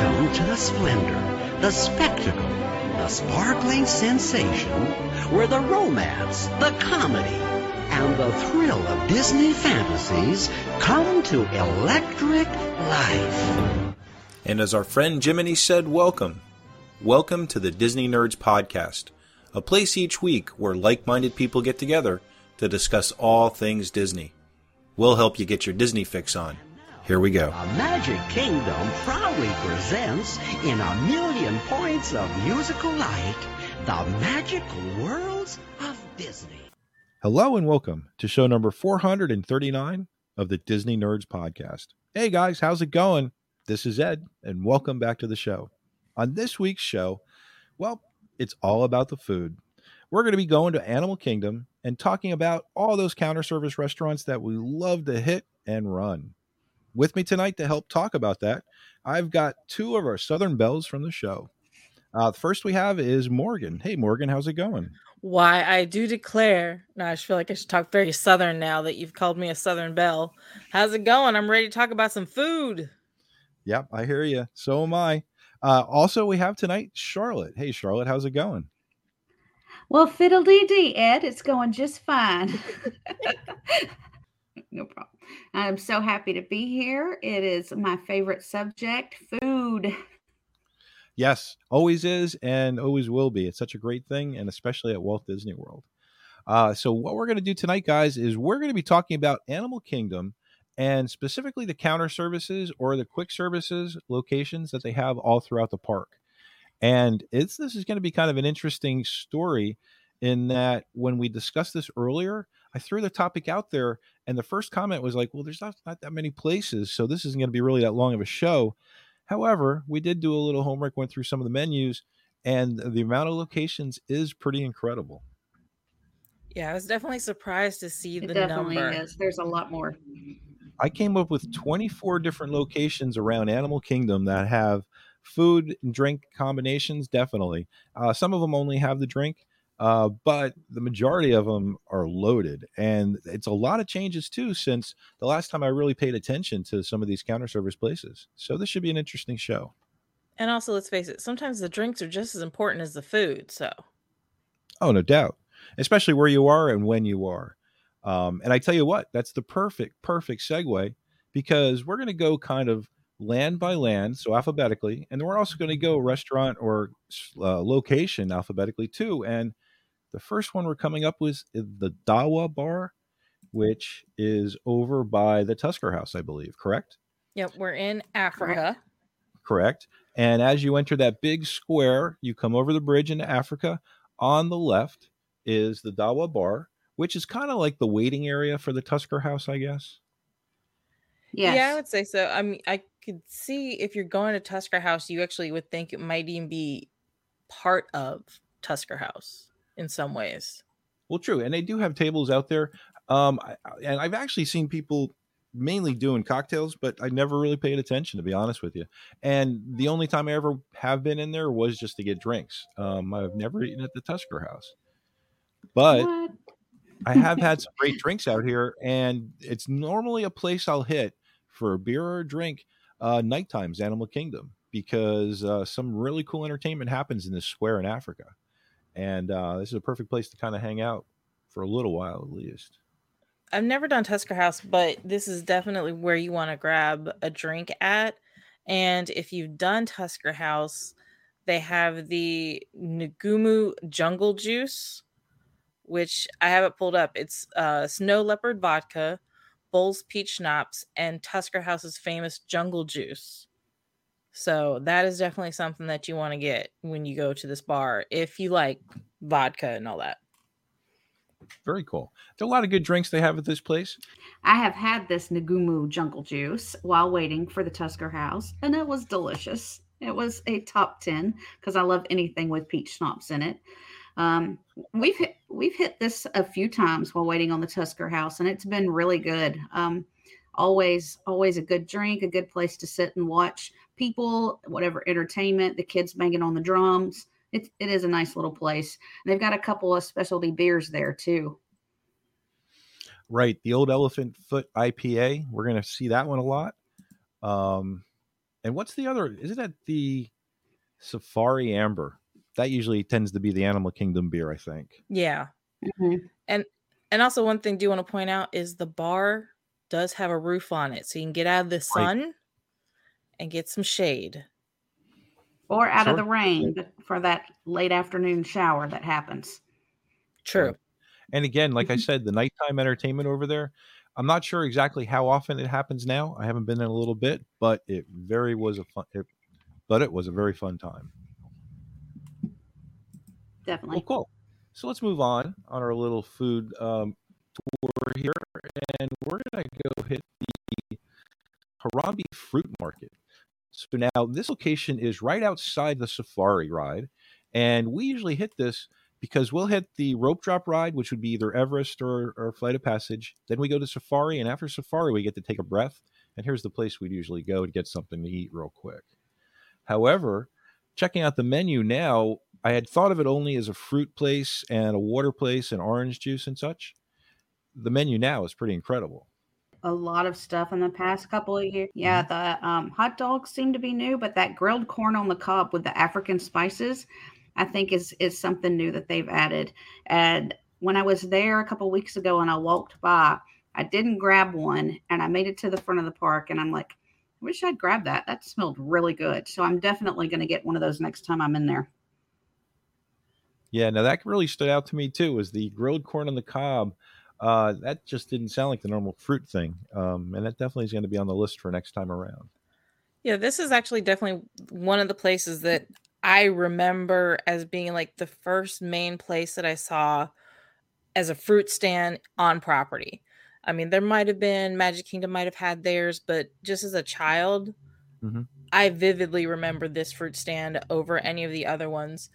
Welcome to the splendor, the spectacle, the sparkling sensation, where the romance, the comedy, and the thrill of Disney fantasies come to electric life. And as our friend Jiminy said, welcome. Welcome to the Disney Nerds Podcast, a place each week where like-minded people get together to discuss all things Disney. We'll help you get your Disney fix on. Here we go. A Magic Kingdom proudly presents, in a million points of musical light, the magical worlds of Disney. Hello and welcome to show number 439 of the Disney Nerds Podcast. Hey guys, how's it going? This is Ed, and welcome back to the show. On this week's show, well, it's all about the food. We're going to be going to Animal Kingdom and talking about all those counter service restaurants that we love to hit and run. With me tonight to help talk about that, I've got two of our Southern Belles from the show. The first we have is Morgan. Hey, Morgan, how's it going? Why, I do declare, now I feel like I should talk very Southern now that you've called me a Southern Belle. How's it going? I'm ready to talk about some food. Yep, I hear you. So am I. Also, we have tonight Charlotte. Hey, Charlotte, how's it going? Well, fiddle-dee-dee, Ed. It's going just fine. No problem. I'm so happy to be here. It is my favorite subject, food. Yes, always is and always will be. It's such a great thing, and especially at Walt Disney World. So what we're going to do tonight, guys, is we're going to be talking about Animal Kingdom and specifically the counter services or the quick services locations that they have all throughout the park. And this is going to be kind of an interesting story in that when we discussed this earlier, I threw the topic out there and the first comment was like, well, there's not that many places, so this isn't going to be really that long of a show. However, we did do a little homework, went through some of the menus, and the amount of locations is pretty incredible. Yeah, I was definitely surprised to see the number. It definitely is. There's a lot more. I came up with 24 different locations around Animal Kingdom that have food and drink combinations, definitely. Some of them only have the drink, but the majority of them are loaded. And it's a lot of changes, too, since the last time I really paid attention to some of these counter service places. So this should be an interesting show. And also, let's face it, sometimes the drinks are just as important as the food, so. Oh, no doubt. Especially where you are and when you are. And I tell you what, that's the perfect segue, because we're going to go kind of land by land, so alphabetically, and then we're also going to go restaurant or location alphabetically too. And the first one we're coming up with is the Dawa Bar, which is over by the Tusker House, I believe. Correct? Yep, we're in Africa. Correct. And as you enter that big square, you come over the bridge into Africa. On the left is the Dawa Bar, which is kind of like the waiting area for the Tusker House, I guess. Yes. Yeah, I would say so. I mean, I could see if you're going to Tusker House, you actually would think it might even be part of Tusker House in some ways. Well, true. And they do have tables out there. And I've actually seen people mainly doing cocktails, but I never really paid attention, to be honest with you. And the only time I ever have been in there was just to get drinks. I've never eaten at the Tusker House. But What? I have had some great drinks out here, and it's normally a place I'll hit for a beer or a drink nighttime's Animal Kingdom, because some really cool entertainment happens in this square in Africa. And this is a perfect place to kind of hang out for a little while, at least. I've never done Tusker House, but this is definitely where you want to grab a drink at. And if you've done Tusker House, they have the Ngumu Jungle Juice, which I have it pulled up. It's Snow Leopard Vodka, Bull's Peach Schnapps, and Tusker House's famous Jungle Juice. So that is definitely something that you want to get when you go to this bar, if you like vodka and all that. Very cool. There are a lot of good drinks they have at this place. I have had this Ngumu Jungle Juice while waiting for the Tusker House, and it was delicious. It was a top 10 because I love anything with peach schnapps in it. We've hit this a few times while waiting on the Tusker House, and it's been really good. Always a good drink, a good place to sit and watch people, whatever entertainment, the kids banging on the drums. It is a nice little place. And they've got a couple of specialty beers there too. Right. The Old Elephant Foot IPA. We're going to see that one a lot. And what's the other? Isn't that the Safari Amber? That usually tends to be the Animal Kingdom beer, I think. Yeah. Mhm. And also one thing I do want to point out is the bar does have a roof on it, so you can get out of the sun and get some shade. Or out of Sure. the rain for that late afternoon shower that happens. True. Right. And again, like I said, the nighttime entertainment over there, I'm not sure exactly how often it happens now. I haven't been in a little bit, but it was a very fun time. Definitely. Well, cool. So let's move on our little food tour here, and we're gonna go hit the Harambe Fruit Market. So now this location is right outside the safari ride, and we usually hit this because we'll hit the rope drop ride, which would be either Everest or Flight of Passage. Then we go to safari, and after safari, we get to take a breath. And here's the place we'd usually go to get something to eat real quick. However, checking out the menu now, I had thought of it only as a fruit place and a water place and orange juice and such. The menu now is pretty incredible. A lot of stuff in the past couple of years. Yeah, the hot dogs seem to be new, but that grilled corn on the cob with the African spices, I think is something new that they've added. And when I was there a couple of weeks ago and I walked by, I didn't grab one, and I made it to the front of the park, and I'm like, I wish I'd grabbed that. That smelled really good. So I'm definitely going to get one of those next time I'm in there. Yeah, now that really stood out to me too. Was the grilled corn on the cob? That just didn't sound like the normal fruit thing, and that definitely is going to be on the list for next time around. Yeah, this is actually definitely one of the places that I remember as being like the first main place that I saw as a fruit stand on property. I mean, there might have been Magic Kingdom might have had theirs, but just as a child, Mhm. I vividly remember this fruit stand over any of the other ones.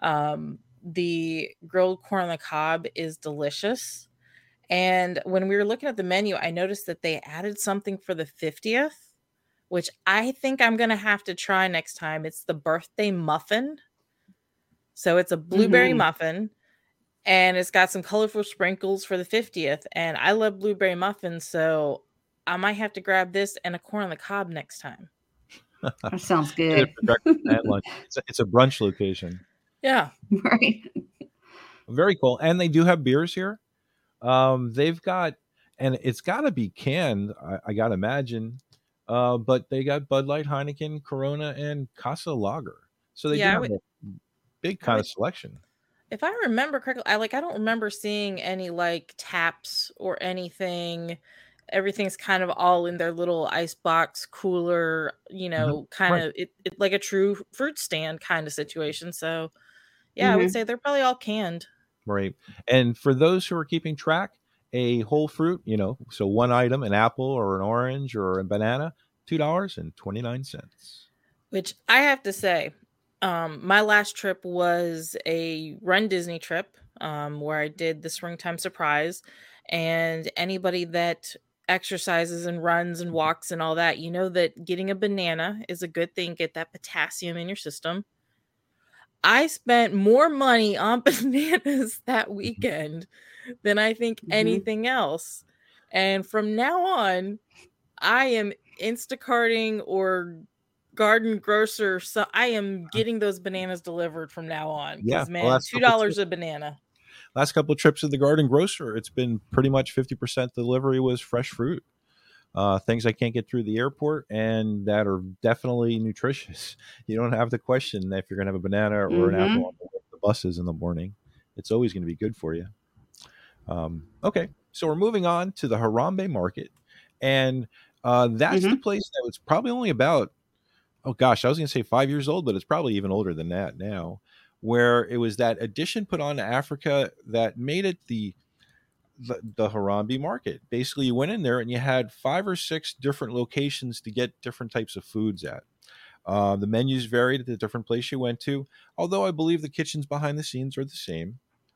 The grilled corn on the cob is delicious. And when we were looking at the menu, I noticed that they added something for the 50th, which I think I'm going to have to try next time. It's the birthday muffin. So it's a blueberry muffin, and it's got some colorful sprinkles for the 50th. And I love blueberry muffins, so I might have to grab this and a corn on the cob next time. That sounds Get it good. for breakfast and lunch. It's a brunch location. Yeah. Right. Very cool, and they do have beers here. They've got, and it's got to be canned. I got to imagine, but they got Bud Light, Heineken, Corona, and Casa Lager. So they do Yeah, have a big kind of selection. if I remember correctly, I don't remember seeing any like taps or anything. Everything's kind of all in their little icebox cooler, kind Right. of it like a true fruit stand kind of situation. So yeah, I would Mhm. say they're probably all canned. Right. And for those who are keeping track, a whole fruit, so one item, an apple or an orange or a banana, $2.29. Which I have to say, my last trip was a Run Disney trip, where I did the Springtime Surprise. And anybody that exercises and runs and walks and all that, you know that getting a banana is a good thing. Get that potassium in your system. I spent more money on bananas that weekend than I think anything else. And from now on, I am Instacarting or Garden Grocer. So I am getting those bananas delivered from now on. Yeah. Because Well, man, $2 a banana. last couple of trips to the Garden Grocer, it's been pretty much 50% delivery was fresh fruit. Things I can't get through the airport and that are definitely nutritious. You don't have to question if you're going to have a banana or an apple on the buses in the morning. It's always going to be good for you. Okay, so we're moving on to the Harambe Market, and that's the place that was probably only about, oh gosh, I was going to say 5 years old, but it's probably even older than that now, where it was that addition put on to Africa that made it the Harambe Market. Basically, you went in there and you had 5 or 6 different locations to get different types of foods at. The menus varied at the different place you went to, although I believe the kitchens behind the scenes are the same.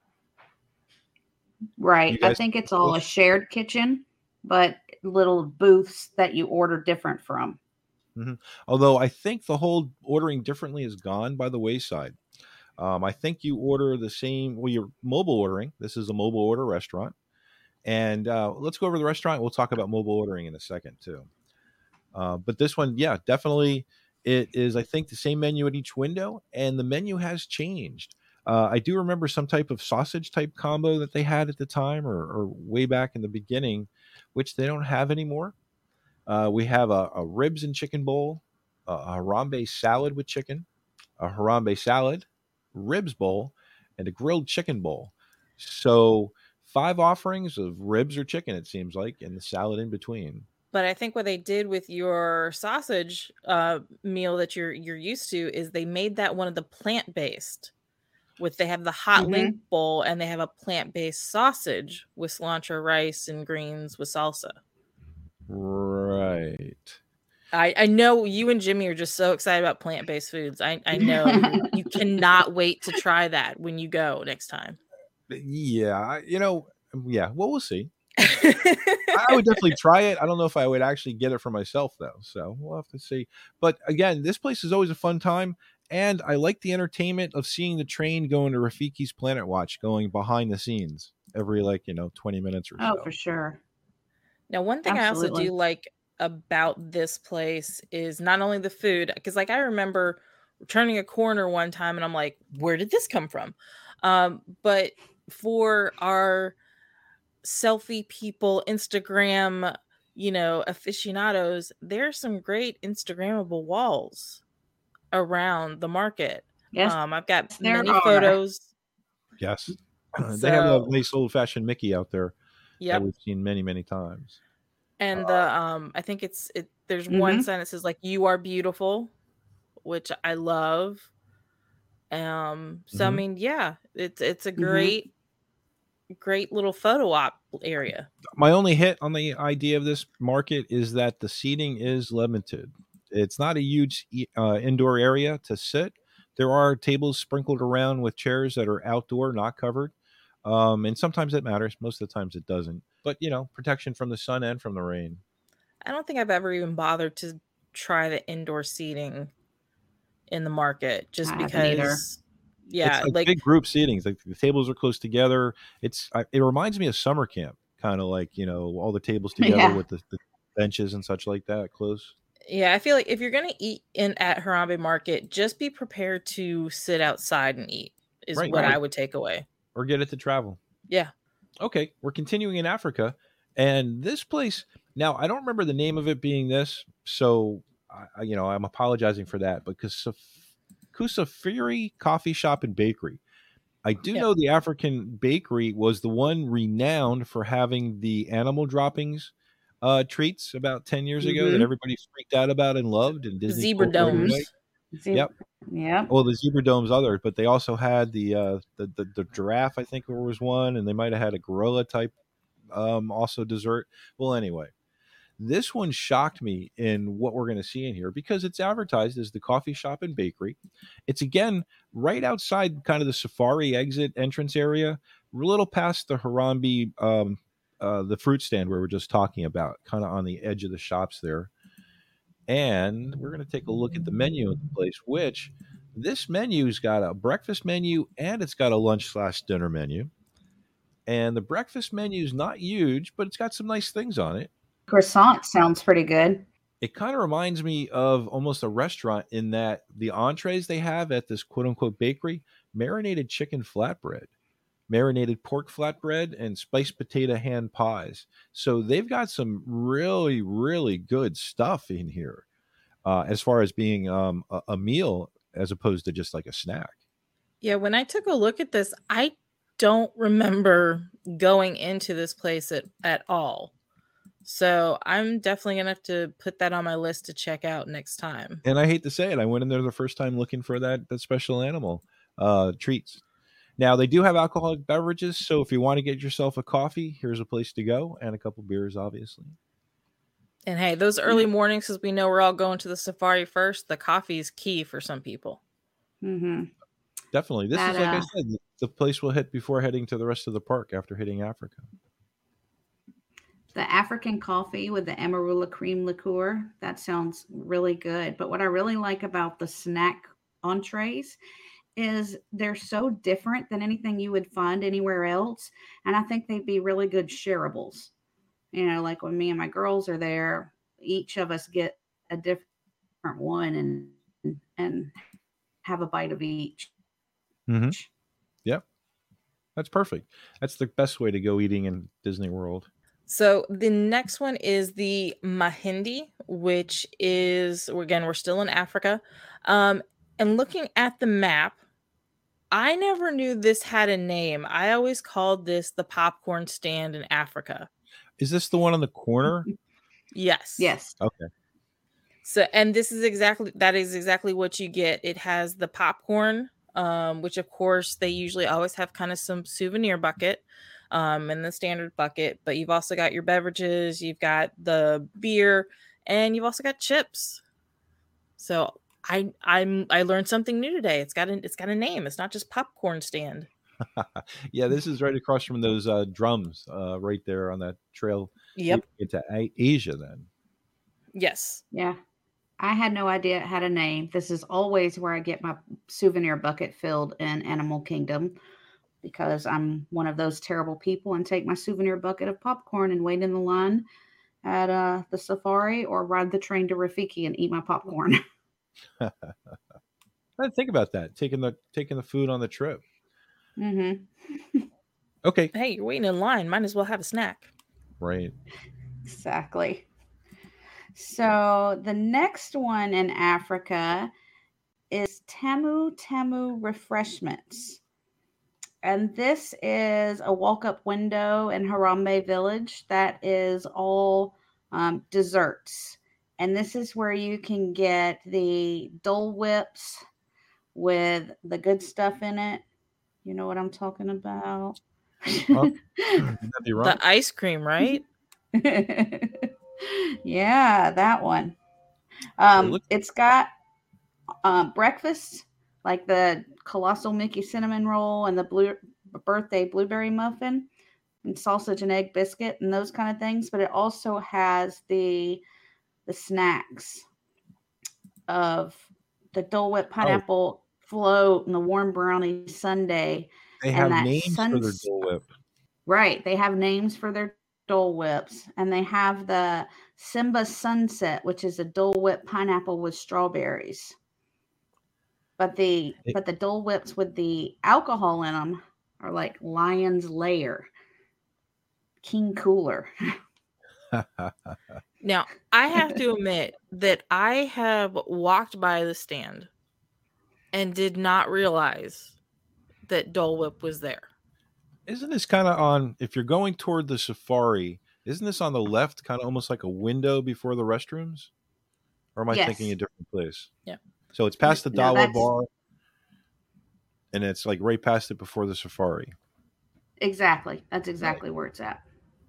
Right. I think it's all a shared kitchen, but little booths that you order different from. Mm-hmm. Although I think the whole ordering differently is gone by the wayside. I think you order the same, well, you're mobile ordering. This is a mobile order restaurant. And let's go over the restaurant. We'll talk about mobile ordering in a second, too. But this one, yeah, definitely It is, I think, the same menu at each window, and the menu has changed. I do remember some type of sausage type combo that they had at the time, or way back in the beginning, which they don't have anymore. We have a ribs and chicken bowl, a Harambe salad with chicken, a Harambe salad, ribs bowl, and a grilled chicken bowl. So 5 offerings of ribs or chicken, it seems like, and the salad in between. But I think what they did with your sausage meal that you're used to is they made that one of the plant-based. They have the hot link bowl, and they have a plant-based sausage with cilantro rice and greens with salsa. Right. I know you and Jimmy are just so excited about plant-based foods. I know you cannot wait to try that when you go next time. Yeah, well, we'll see. I would definitely try it. I don't know if I would actually get it for myself, though. So we'll have to see. But again, this place is always a fun time. And I like the entertainment of seeing the train going to Rafiki's Planet Watch, going behind the scenes every 20 minutes or so. Oh, for sure. Now, one thing Absolutely. I also do like about this place is not only the food, because I remember turning a corner one time and I'm like, where did this come from? But for our selfie people, Instagram, aficionados, there's some great Instagrammable walls around the market. Yes, I've got there many are. photos. Yes. They have a nice old-fashioned Mickey out there that we've seen many, many times. And I think there's one sign that says "You are beautiful," which I love. So I mean, yeah, it's a great little photo op area. My only hit on the idea of this market is that the seating is limited. It's not a huge indoor area to sit. There are tables sprinkled around with chairs that are outdoor, not covered. And sometimes it matters. Most of the times it doesn't. But, protection from the sun and from the rain. I don't think I've ever even bothered to try the indoor seating in the market just because. Yeah, it's like big group seatings. Like the tables are close together. It reminds me of summer camp, kind of like, all the tables together with the benches and such like that close. Yeah, I feel like if you're going to eat at Harambe Market, just be prepared to sit outside and eat is what I would take away. Or get it to travel. Yeah. Okay, we're continuing in Africa. And this place, now I don't remember the name of it being this, so, I'm apologizing for that. Because Kusafiri Coffee Shop and Bakery. I do know the African bakery was the one renowned for having the animal droppings treats about 10 years ago that everybody freaked out about and loved. And Disney Zebra domes. Yep. Yeah. Well, the zebra domes, others, but they also had the giraffe. I think there was one, and they might have had a gorilla type, also dessert. Well, anyway, this one shocked me in what we're going to see in here because it's advertised as the coffee shop and bakery. It's again right outside kind of the safari exit entrance area, a little past the Harambe. The fruit stand where we're just talking about, kind of on the edge of the shops there. And we're going to take a look at the menu of the place, which this menu's got a breakfast menu and it's got a lunch/dinner menu. And the breakfast menu is not huge, but it's got some nice things on it. Croissant sounds pretty good. It kind of reminds me of almost a restaurant in that the entrees they have at this quote-unquote bakery, marinated chicken flatbread, marinated pork flatbread, and spiced potato hand pies. So they've got some really, really good stuff in here as far as being a meal as opposed to just like a snack. Yeah, when I took a look at this, I don't remember going into this place at all. So I'm definitely going to have to put that on my list to check out next time. And I hate to say it, I went in there the first time looking for that special animal treats. Now, they do have alcoholic beverages, so if you want to get yourself a coffee, here's a place to go, and a couple beers, obviously. And hey, those early mornings, because we know we're all going to the safari first, the coffee is key for some people. Mm-hmm. Definitely. This is, like I said, the place we'll hit before heading to the rest of the park after hitting Africa. The African coffee with the Amarula cream liqueur, that sounds really good. But what I really like about the snack entrees is they're so different than anything you would find anywhere else. And I think they'd be really good shareables. Like when me and my girls are there, each of us get a different one and have a bite of each. Mm-hmm. Yep. That's perfect. That's the best way to go eating in Disney World. So the next one is the Mahindi, which is, again, we're still in Africa. And looking at the map, I never knew this had a name. I always called this the popcorn stand in Africa. Is this the one on the corner? Yes. Yes. Okay. So, and this is exactly what you get. It has the popcorn, which of course they usually always have kind of some souvenir bucket, and the standard bucket, but you've also got your beverages, you've got the beer, and you've also got chips. So I learned something new today. It's got a name. It's not just popcorn stand. Yeah, this is right across from those drums, right there on that trail. Yep. Into Asia, then. Yes. Yeah. I had no idea it had a name. This is always where I get my souvenir bucket filled in Animal Kingdom, because I'm one of those terrible people and take my souvenir bucket of popcorn and wait in the line at the safari or ride the train to Rafiki and eat my popcorn. I didn't think about that. Taking the food on the trip. Mm-hmm. Okay. Hey, you're waiting in line. Might as well have a snack. Right. Exactly. So the next one in Africa is Temu Temu Refreshments. And this is a walk-up window in Harambe Village that is all desserts. And this is where you can get the Dole Whips with the good stuff in it. You know what I'm talking about? Well, that'd be wrong. The ice cream, right? Yeah, that one. It's got breakfast, like the Colossal Mickey cinnamon roll and the birthday blueberry muffin and sausage and egg biscuit and those kind of things. But it also has the snacks of the Dole Whip pineapple float and the warm brownie sundae. They have names for their Dole Whip. Right. They have names for their Dole Whips. And they have the Simba Sunset, which is a Dole Whip pineapple with strawberries. But the Dole Whips with the alcohol in them are like Lion's Lair, King Cooler. Now, I have to admit that I have walked by the stand and did not realize that Dole Whip was there. Isn't this kind of on, if you're going toward the safari, isn't this on the left, kind of almost like a window before the restrooms? Or am I thinking a different place? Yeah. So it's past the Dawa bar, and it's like right past it before the safari. Exactly. That's exactly where it's at.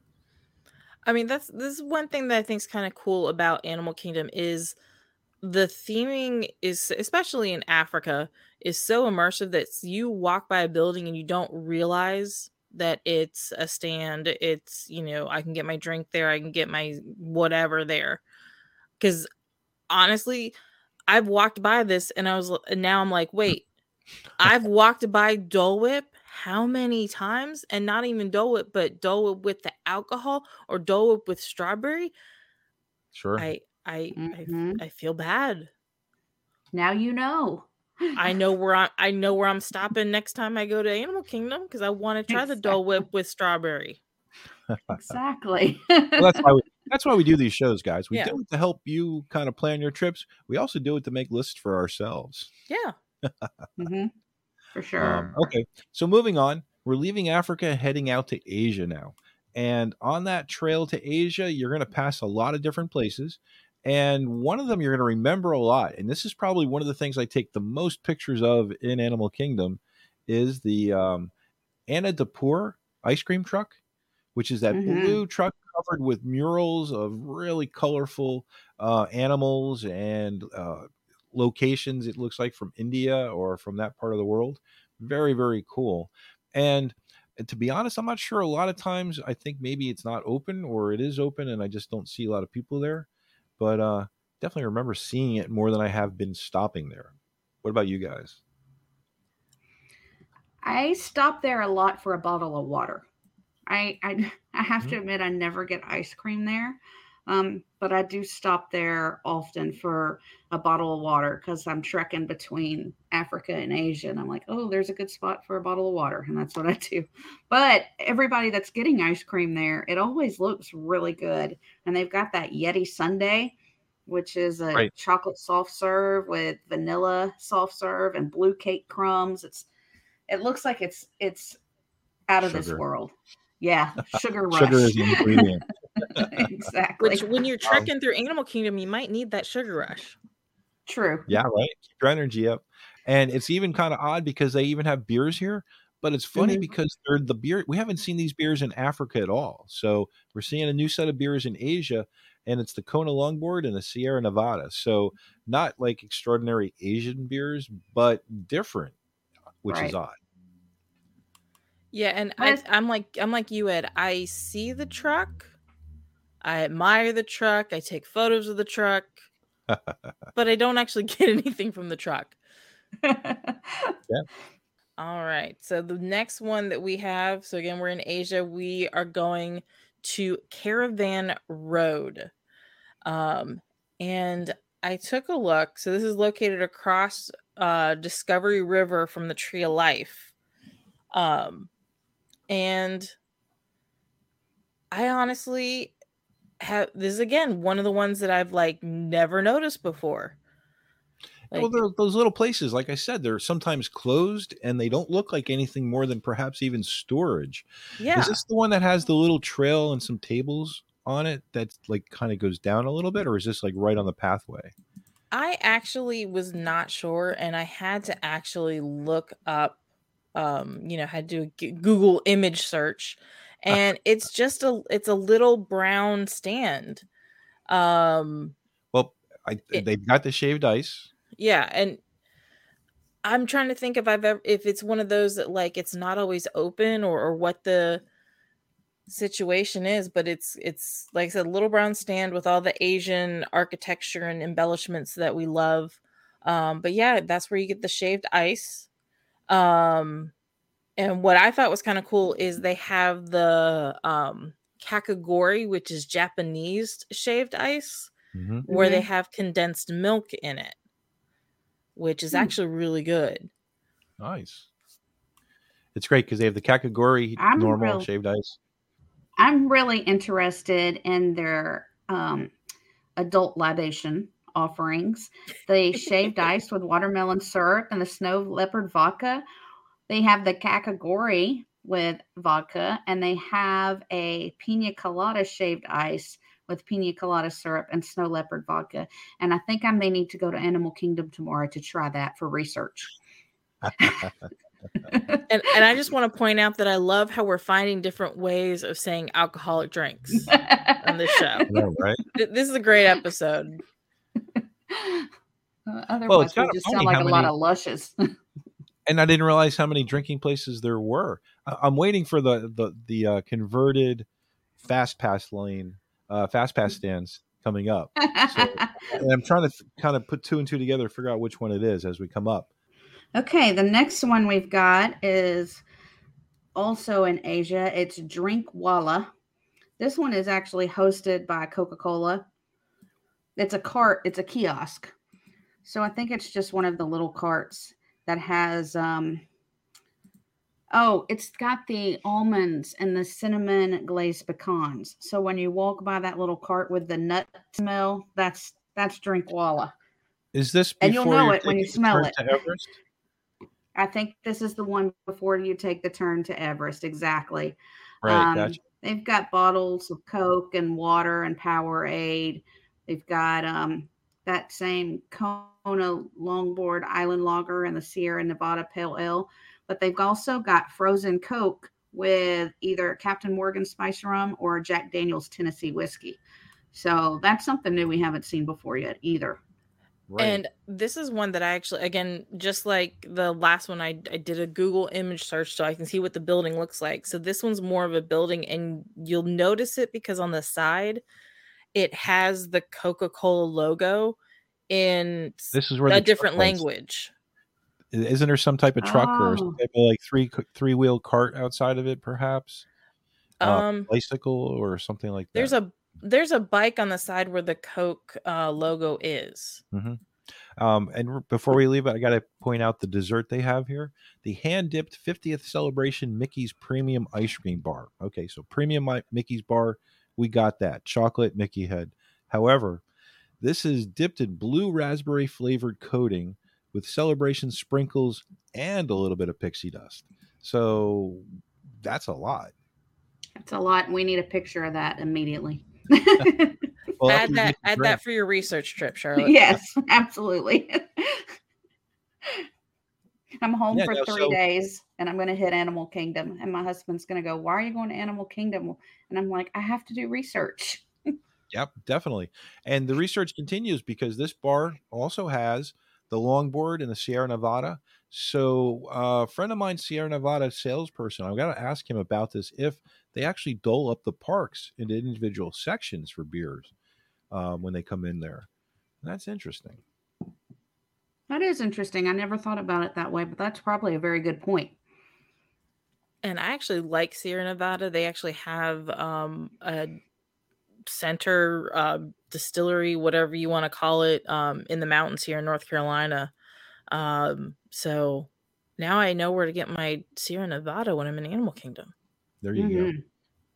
I mean, this is one thing that I think is kind of cool about Animal Kingdom is the theming is, especially in Africa, is so immersive that you walk by a building and you don't realize that it's a stand. It's, I can get my drink there. I can get my whatever there. Because honestly, I've walked by this and now I'm like, wait, I've walked by Dole Whip how many times? And not even Dole Whip, but Dole Whip with the alcohol or Dole Whip with strawberry. Sure. I feel bad. Now you know. I know where I'm stopping next time I go to Animal Kingdom because I want to try the Dole Whip with strawberry. Exactly. Well, that's why we do these shows, guys. We do it to help you kind of plan your trips. We also do it to make lists for ourselves. Yeah. Mm-hmm. For sure. Okay, so moving on, we're leaving Africa, heading out to Asia now. And on that trail to Asia, you're going to pass a lot of different places. And one of them you're going to remember a lot. And this is probably one of the things I take the most pictures of in Animal Kingdom is the Anandapur ice cream truck, which is that blue truck covered with murals of really colorful animals and locations, it looks like, from India or from that part of the world. Very, very cool. And to be honest, I'm not sure. A lot of times I think maybe it's not open or it is open and I just don't see a lot of people there. But definitely remember seeing it more than I have been stopping there. What about you guys? I stop there a lot for a bottle of water. I have to admit I never get ice cream there. But I do stop there often for a bottle of water because I'm trekking between Africa and Asia. And I'm like, oh, there's a good spot for a bottle of water. And that's what I do. But everybody that's getting ice cream there, it always looks really good. And they've got that Yeti Sundae, which is a Right. chocolate soft serve with vanilla soft serve and blue cake crumbs. It looks like it's out of this Sugar. world. Yeah, sugar rush. Sugar is an ingredient. Exactly. Which, when you're trekking through Animal Kingdom, you might need that sugar rush. True. Yeah, right. Keep your energy up. And it's even kind of odd because they even have beers here, but it's funny because they're the beer. We haven't seen these beers in Africa at all. So we're seeing a new set of beers in Asia, and it's the Kona Longboard and the Sierra Nevada. So not like extraordinary Asian beers, but different, which is odd. Yeah, and I'm like you, Ed. I see the truck, I admire the truck, I take photos of the truck, but I don't actually get anything from the truck. Yeah. All right. So the next one that we have, so again, we're in Asia. We are going to Caravan Road. And I took a look. So this is located across Discovery River from the Tree of Life. And I honestly have, this is again one of the ones that I've like never noticed before. Well, those little places, like I said, they're sometimes closed and they don't look like anything more than perhaps even storage. Yeah. Is this the one that has the little trail and some tables on it that like kind of goes down a little bit, or is this like right on the pathway? I actually was not sure, and I had to actually look up, had to do a Google image search, and it's just it's a little brown stand. Well, they've got the shaved ice. Yeah, and I'm trying to think if if it's one of those that like it's not always open or what the situation is, but it's like I said, a little brown stand with all the Asian architecture and embellishments that we love. But yeah, that's where you get the shaved ice. And what I thought was kind of cool is they have the kakigori, which is Japanese shaved ice, where they have condensed milk in it, which is actually really good. Nice. It's great because they have the kakigori normal shaved ice. I'm really interested in their adult libation offerings. The shaved ice with watermelon syrup and the snow leopard vodka. They have the kakigori with vodka, and they have a pina colada shaved ice with pina colada syrup and snow leopard vodka. And I think I may need to go to Animal Kingdom tomorrow to try that for research. and I just want to point out that I love how we're finding different ways of saying alcoholic drinks on this show. Yeah, right? This is a great episode. Otherwise, we just sound like a lot of lushes. And I didn't realize how many drinking places there were. I'm waiting for the converted fast pass stands coming up. So, and I'm trying to kind of put two and two together, figure out which one it is as we come up. Okay, the next one we've got is also in Asia. It's Drinkwallah. This one is actually hosted by Coca-Cola. It's a cart. It's a kiosk. So I think it's just one of the little carts that has, it's got the almonds and the cinnamon glazed pecans. So when you walk by that little cart with the nut smell, that's Drinkwallah. Is this before and you'll know it when you smell it? To Everest? I think this is the one before you take the turn to Everest. Exactly. Right. Gotcha. They've got bottles of Coke and water and Powerade. They've got that same Kona Longboard Island Lager and the Sierra Nevada Pale Ale. But they've also got frozen Coke with either Captain Morgan Spice Rum or Jack Daniel's Tennessee Whiskey. So that's something new we haven't seen before yet either. Right. And this is one that I actually, again, just like the last one, I did a Google image search so I can see what the building looks like. So this one's more of a building, and you'll notice it because on the side, it has the Coca-Cola logo in a different language. Isn't there some type of truck or some type of like three-wheel cart outside of it, perhaps? Bicycle or something like that. There's a bike on the side where the Coke logo is. Before we leave, I got to point out the dessert they have here: the hand-dipped 50th celebration Mickey's Premium Ice Cream Bar. Okay, so Premium Mickey's Bar, we got that chocolate Mickey head. However, this is dipped in blue raspberry flavored coating with celebration sprinkles and a little bit of pixie dust. So that's a lot. That's a lot. We need a picture of that immediately. Well, add that for your research trip, Charlotte. Yes, absolutely. I'm home for 3 days and I'm going to hit Animal Kingdom. And my husband's going to go, "Why are you going to Animal Kingdom?" And I'm like, "I have to do research." Yep, definitely. And the research continues because this bar also has the longboard in the Sierra Nevada. So a friend of mine, Sierra Nevada salesperson, I've got to ask him about this, if they actually dole up the parks into individual sections for beers when they come in there. And that's interesting. That is interesting. I never thought about it that way, but that's probably a very good point. And I actually like Sierra Nevada. They actually have a center distillery, whatever you want to call it, in the mountains here in North Carolina. So now I know where to get my Sierra Nevada when I'm in Animal Kingdom. There you go.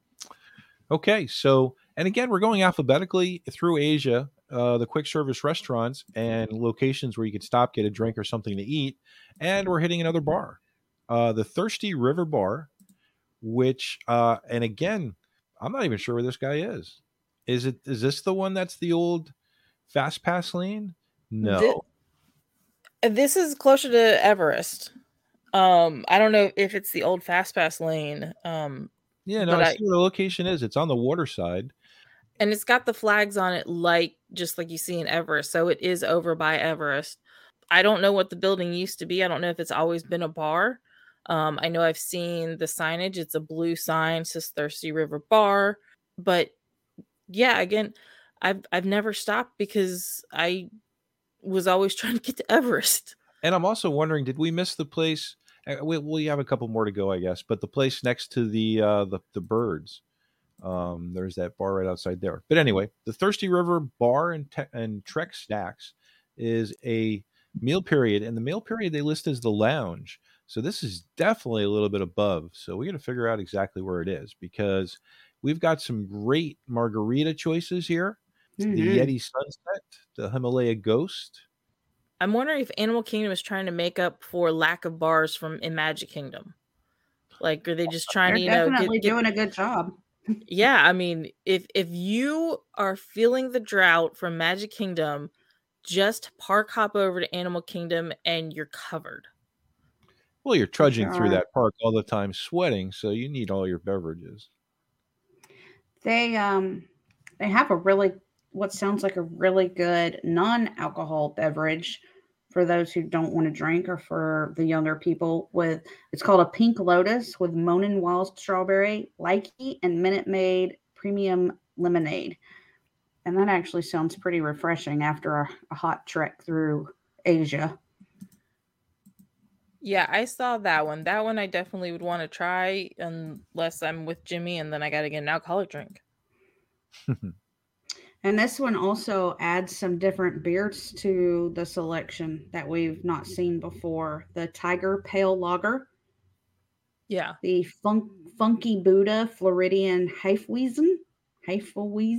Okay, so, and again, we're going alphabetically through Asia, the quick service restaurants and locations where you could stop, get a drink or something to eat, and we're hitting another bar, the Thirsty River Bar, which, and again, I'm not even sure where this guy is. Is this the one that's the old Fast Pass lane? No. This is closer to Everest. I don't know if it's the old Fast Pass lane. Yeah, no, I see where the location is. It's on the water side. And it's got the flags on it just like you see in Everest. So it is over by Everest. I don't know what the building used to be. I don't know if it's always been a bar. I know I've seen the signage. It's a blue sign, says Thirsty River Bar. But yeah, again, I've never stopped because I was always trying to get to Everest. And I'm also wondering, did we miss the place? We have a couple more to go, I guess. But the place next to the birds, there's that bar right outside there. But anyway, the Thirsty River Bar and Trek Snacks is a meal period, and the meal period they list as the lounge. So this is definitely a little bit above. So we got to figure out exactly where it is, because we've got some great margarita choices here. Mm-hmm. The Yeti Sunset, the Himalaya Ghost. I'm wondering if Animal Kingdom is trying to make up for lack of bars in Magic Kingdom. Like, are they just trying to, definitely doing a good job? Yeah, I mean, if you are feeling the drought from Magic Kingdom, just park hop over to Animal Kingdom and you're covered. Well, you're trudging through that park all the time, sweating, so you need all your beverages. They have what sounds like a really good non-alcohol beverage for those who don't want to drink, or for the younger people. It's called a Pink Lotus with Monin Wild Strawberry, Likey, and Minute Maid Premium Lemonade. And that actually sounds pretty refreshing after a hot trek through Asia. Yeah, I saw that one. That one I definitely would want to try, unless I'm with Jimmy and then I got to get an alcoholic drink. And this one also adds some different beers to the selection that we've not seen before. The Tiger Pale Lager. Yeah. The Funky Buddha Floridian Hefeweizen. Thank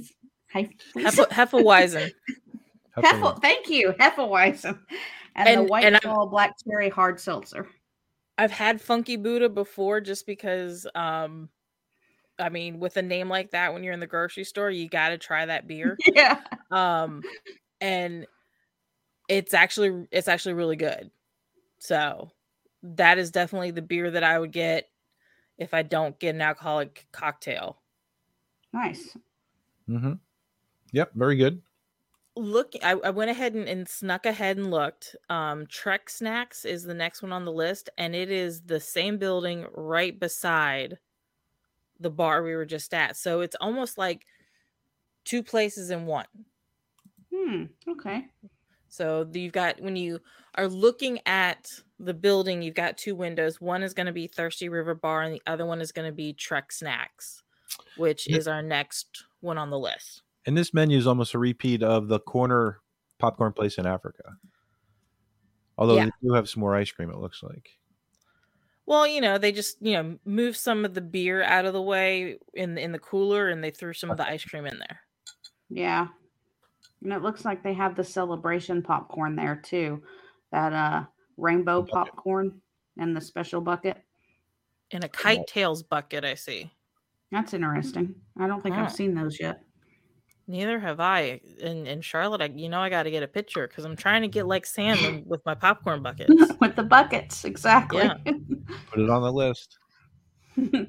you. Hefeweizen. And the White Claw Black Cherry Hard Seltzer. I've had Funky Buddha before, just because, I mean, with a name like that, when you're in the grocery store, you got to try that beer. Yeah. And it's actually really good. So that is definitely the beer that I would get if I don't get an alcoholic cocktail. Nice. Mm-hmm. Yep. Very good. I went ahead and snuck ahead and looked. Trek Snacks is the next one on the list, and it is the same building right beside the bar we were just at. So it's almost like two places in one. Okay. So you've got, when you are looking at the building, you've got two windows. One is going to be Thirsty River Bar, and the other one is going to be Trek Snacks, which is our next one on the list. And this menu is almost a repeat of the corner popcorn place in Africa. Although Yeah. they do have some more ice cream, it looks like. Well, they just, move some of the beer out of the way in the cooler, and they threw some of the ice cream in there. Yeah. And it looks like they have the celebration popcorn there too. That rainbow popcorn and the special bucket. In a Kite Tails bucket, I see. That's interesting. I don't think I've seen those yet. Neither have I. And Charlotte, I got to get a picture because I'm trying to get like Sam with my popcorn buckets. With the buckets, exactly. Yeah. Put it on the list. Well,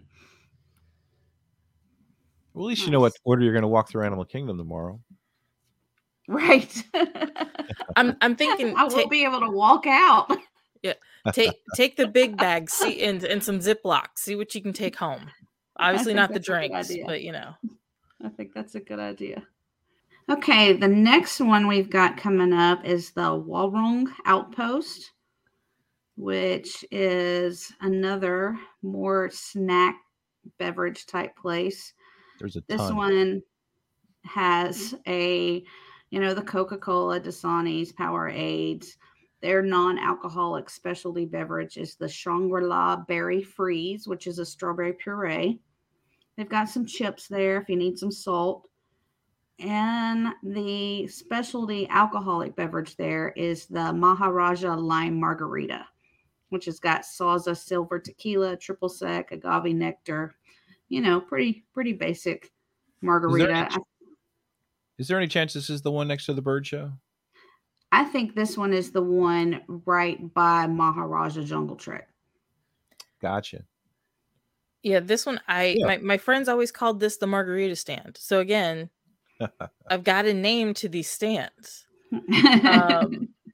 at least you know what order you're going to walk through Animal Kingdom tomorrow. Right. I'm thinking I will be able to walk out. Yeah. Take the big bag, see, and some Ziplocs. See what you can take home. Obviously not the drinks, but I think that's a good idea. Okay, the next one we've got coming up is the Warung Outpost, which is another more snack beverage type place. There's a ton. This one has the Coca-Cola, Dasani's, Powerades. Their non-alcoholic specialty beverage is the Shangri-La Berry Freeze, which is a strawberry puree. They've got some chips there if you need some salt. And the specialty alcoholic beverage there is the Maharaja Lime Margarita, which has got Sauza Silver Tequila, Triple Sec, Agave Nectar. Pretty basic margarita. Is there any chance this is the one next to the bird show? I think this one is the one right by Maharaja Jungle Trek. Gotcha. Yeah, this one, my friends always called this the margarita stand. So again, I've got a name to these stands. I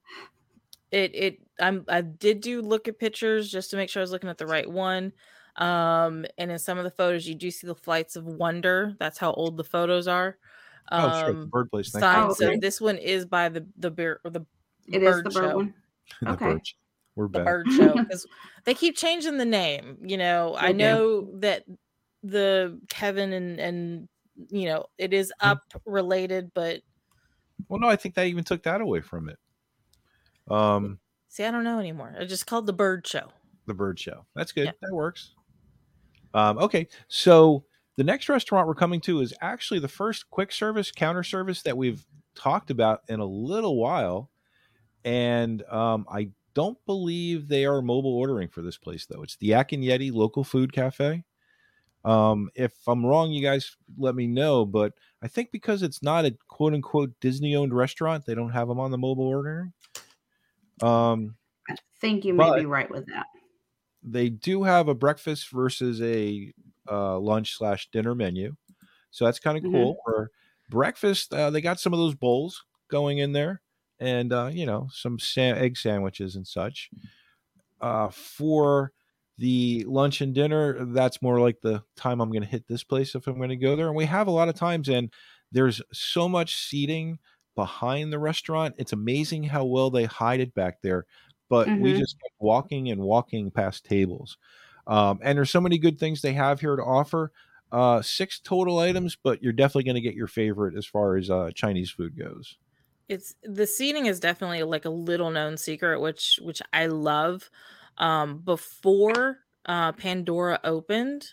did look at pictures just to make sure I was looking at the right one. And in some of the photos, you do see the Flights of Wonder. That's how old the photos are. Sure, the bird place. Sign. So this one is by the beer or the it bird is the bird show. One. Okay. Bird. We're back. The bird show, because they keep changing the name. I know that the Kevin and it is up related, but no, I think they even took that away from it. See, I don't know anymore. It's just called the bird show. The bird show. That's good. Yeah. That works. Okay, so the next restaurant we're coming to is actually the first quick service counter service that we've talked about in a little while. And I don't believe they are mobile ordering for this place, though. It's the Yak and Yeti Local Food Cafe. If I'm wrong, you guys let me know. But I think because it's not a quote-unquote Disney-owned restaurant, they don't have them on the mobile ordering. I think you may be right with that. They do have a breakfast versus a lunch/dinner menu. So that's kind of cool. For breakfast, they got some of those bowls going in there and, some egg sandwiches and such. For the lunch and dinner, that's more like the time I'm going to hit this place if I'm going to go there. And we have a lot of times, and there's so much seating behind the restaurant. It's amazing how well they hide it back there. But we just kept walking and walking past tables. And there's so many good things they have here to offer. 6 total items, but you're definitely going to get your favorite as far as Chinese food goes. The seating is definitely like a little known secret, which I love. Before Pandora opened,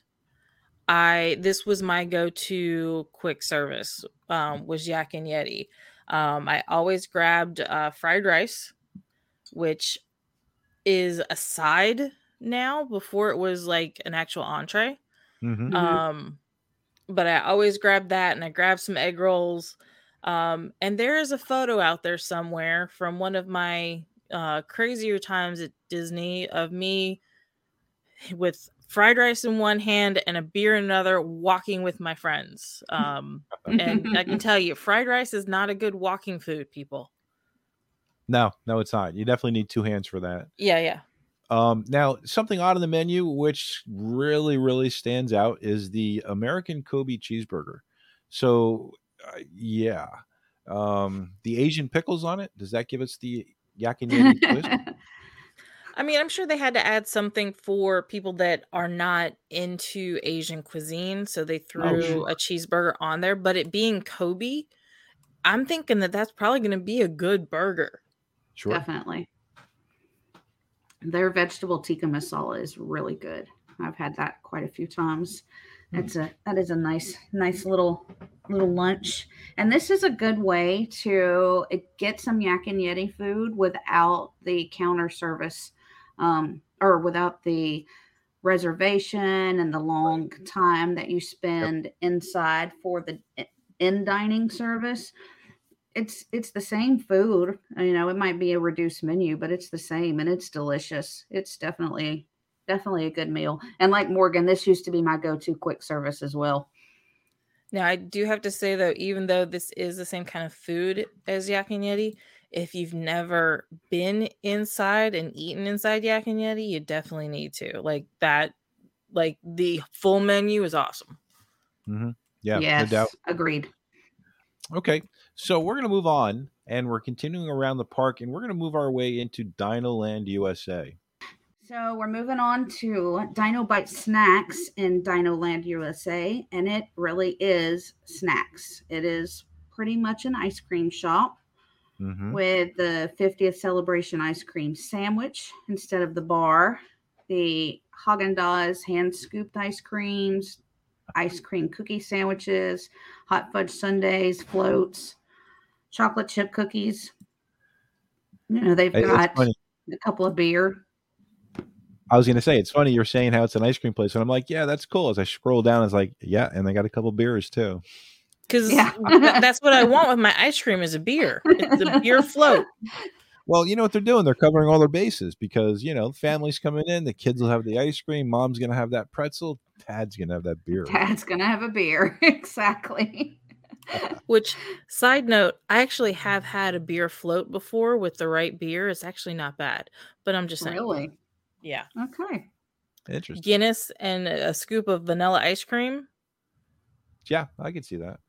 this was my go-to quick service, was Yak and Yeti. I always grabbed fried rice, which is a side now. Before it was like an actual entree. But I always grabbed that, and I grabbed some egg rolls. And there is a photo out there somewhere from one of my crazier times at Disney of me with fried rice in one hand and a beer in another, walking with my friends. And I can tell you, fried rice is not a good walking food, people. No, it's not. You definitely need 2 hands for that. Yeah. Now, something odd on the menu, which really, really stands out, is the American Kobe cheeseburger. So, the Asian pickles on it, does that give us the Yak and Yeti twist? I mean, I'm sure they had to add something for people that are not into Asian cuisine, so they Oh, threw sure. a cheeseburger on there. But it being Kobe, I'm thinking that that's probably going to be a good burger. Sure. Definitely. Their vegetable tikka masala is really good. I've had that quite a few times. That is a nice little lunch. And this is a good way to get some yak and yeti food without the counter service, or without the reservation and the long time that you spend inside for the in dining service. It's the same food. It might be a reduced menu, but it's the same and it's delicious. It's definitely a good meal. And like Morgan, this used to be my go-to quick service as well. Now, I do have to say, though, even though this is the same kind of food as Yak and Yeti, if you've never been inside and eaten inside Yak and Yeti, you definitely need to. Like that, like the full menu is awesome. Mm-hmm. Yeah, yes, no doubt. Agreed. Okay, so we're going to move on, and we're continuing around the park, and we're going to move our way into Dinoland USA. So we're moving on to Dino Bite Snacks in Dinoland USA, and it really is snacks. It is pretty much an ice cream shop with the 50th celebration ice cream sandwich instead of the bar, the Haagen-Dazs hand-scooped ice creams, ice cream cookie sandwiches, hot fudge sundaes, floats, chocolate chip cookies. They've got a couple of beer. I was going to say, it's funny you're saying how it's an ice cream place, and I'm like, yeah, that's cool. As I scroll down, I was like, yeah, and they got a couple beers too. Because that's what I want with my ice cream is a beer. It's a beer float. Well, you know what they're doing? They're covering all their bases because, family's coming in. The kids will have the ice cream. Mom's going to have that pretzel. Dad's going to have that beer. Dad's going to have a beer. Exactly. Which, side note, I actually have had a beer float before with the right beer. It's actually not bad. But I'm just saying. Really? Yeah. Okay. Interesting. Guinness and a scoop of vanilla ice cream. Yeah, I can see that.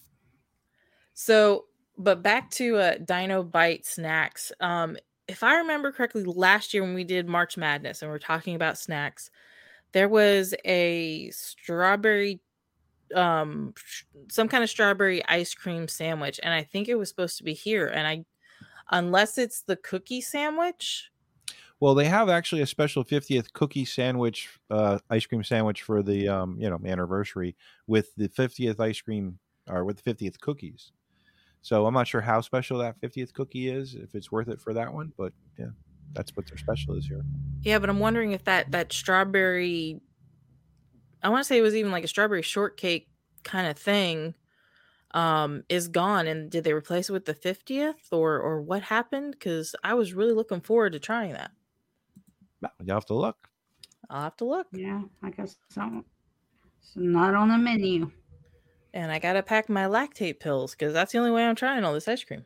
So, but back to Dino Bite Snacks. If I remember correctly, last year when we did March Madness and we're talking about snacks, there was a strawberry, some kind of strawberry ice cream sandwich, and I think it was supposed to be here. And unless it's the cookie sandwich. Well, they have actually a special 50th cookie sandwich, ice cream sandwich for the anniversary with the 50th ice cream or with the 50th cookies. So I'm not sure how special that 50th cookie is, if it's worth it for that one, but yeah, that's what their special is here. Yeah, but I'm wondering if that strawberry, I want to say it was even like a strawberry shortcake kind of thing, is gone. And did they replace it with the 50th or what happened? Because I was really looking forward to trying that. You have to look. I'll have to look. Yeah, I guess so. It's not on the menu. And I got to pack my lactate pills because that's the only way I'm trying all this ice cream.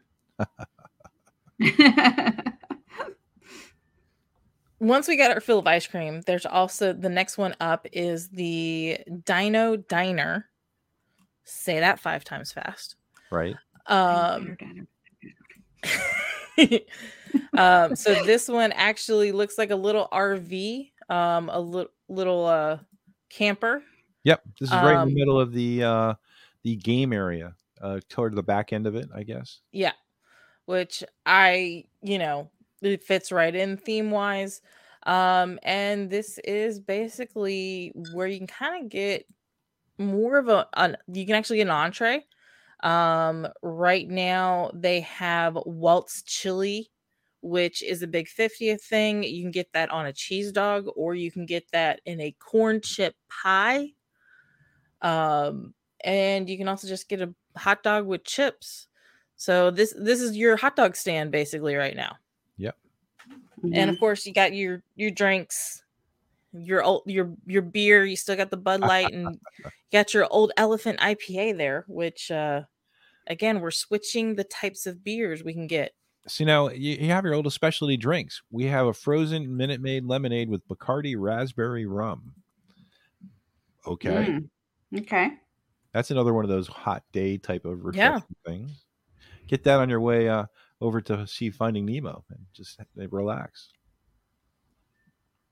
Once we got our fill of ice cream, there's also the next one up is the Dino Diner. Say that 5 times fast. Right. So this one actually looks like a little RV, a little camper. Yep. This is right in the middle of the game area, toward the back end of it, I guess. Yeah. Which it fits right in theme wise. And this is basically where you can kind of get more of you can actually get an entree. Right now they have Walt's Chili, which is a big 50th thing. You can get that on a cheese dog, or you can get that in a corn chip pie. And you can also just get a hot dog with chips. So this is your hot dog stand basically right now. Yep. Mm-hmm. And of course you got your drinks, your beer. You still got the Bud Light, and you got your Old Elephant IPA there, which again, we're switching the types of beers we can get. So now you have your old specialty drinks. We have a frozen Minute Maid lemonade with Bacardi raspberry rum. Okay. Okay. That's another one of those hot day type of refreshing things. Get that on your way over to see Finding Nemo and just relax.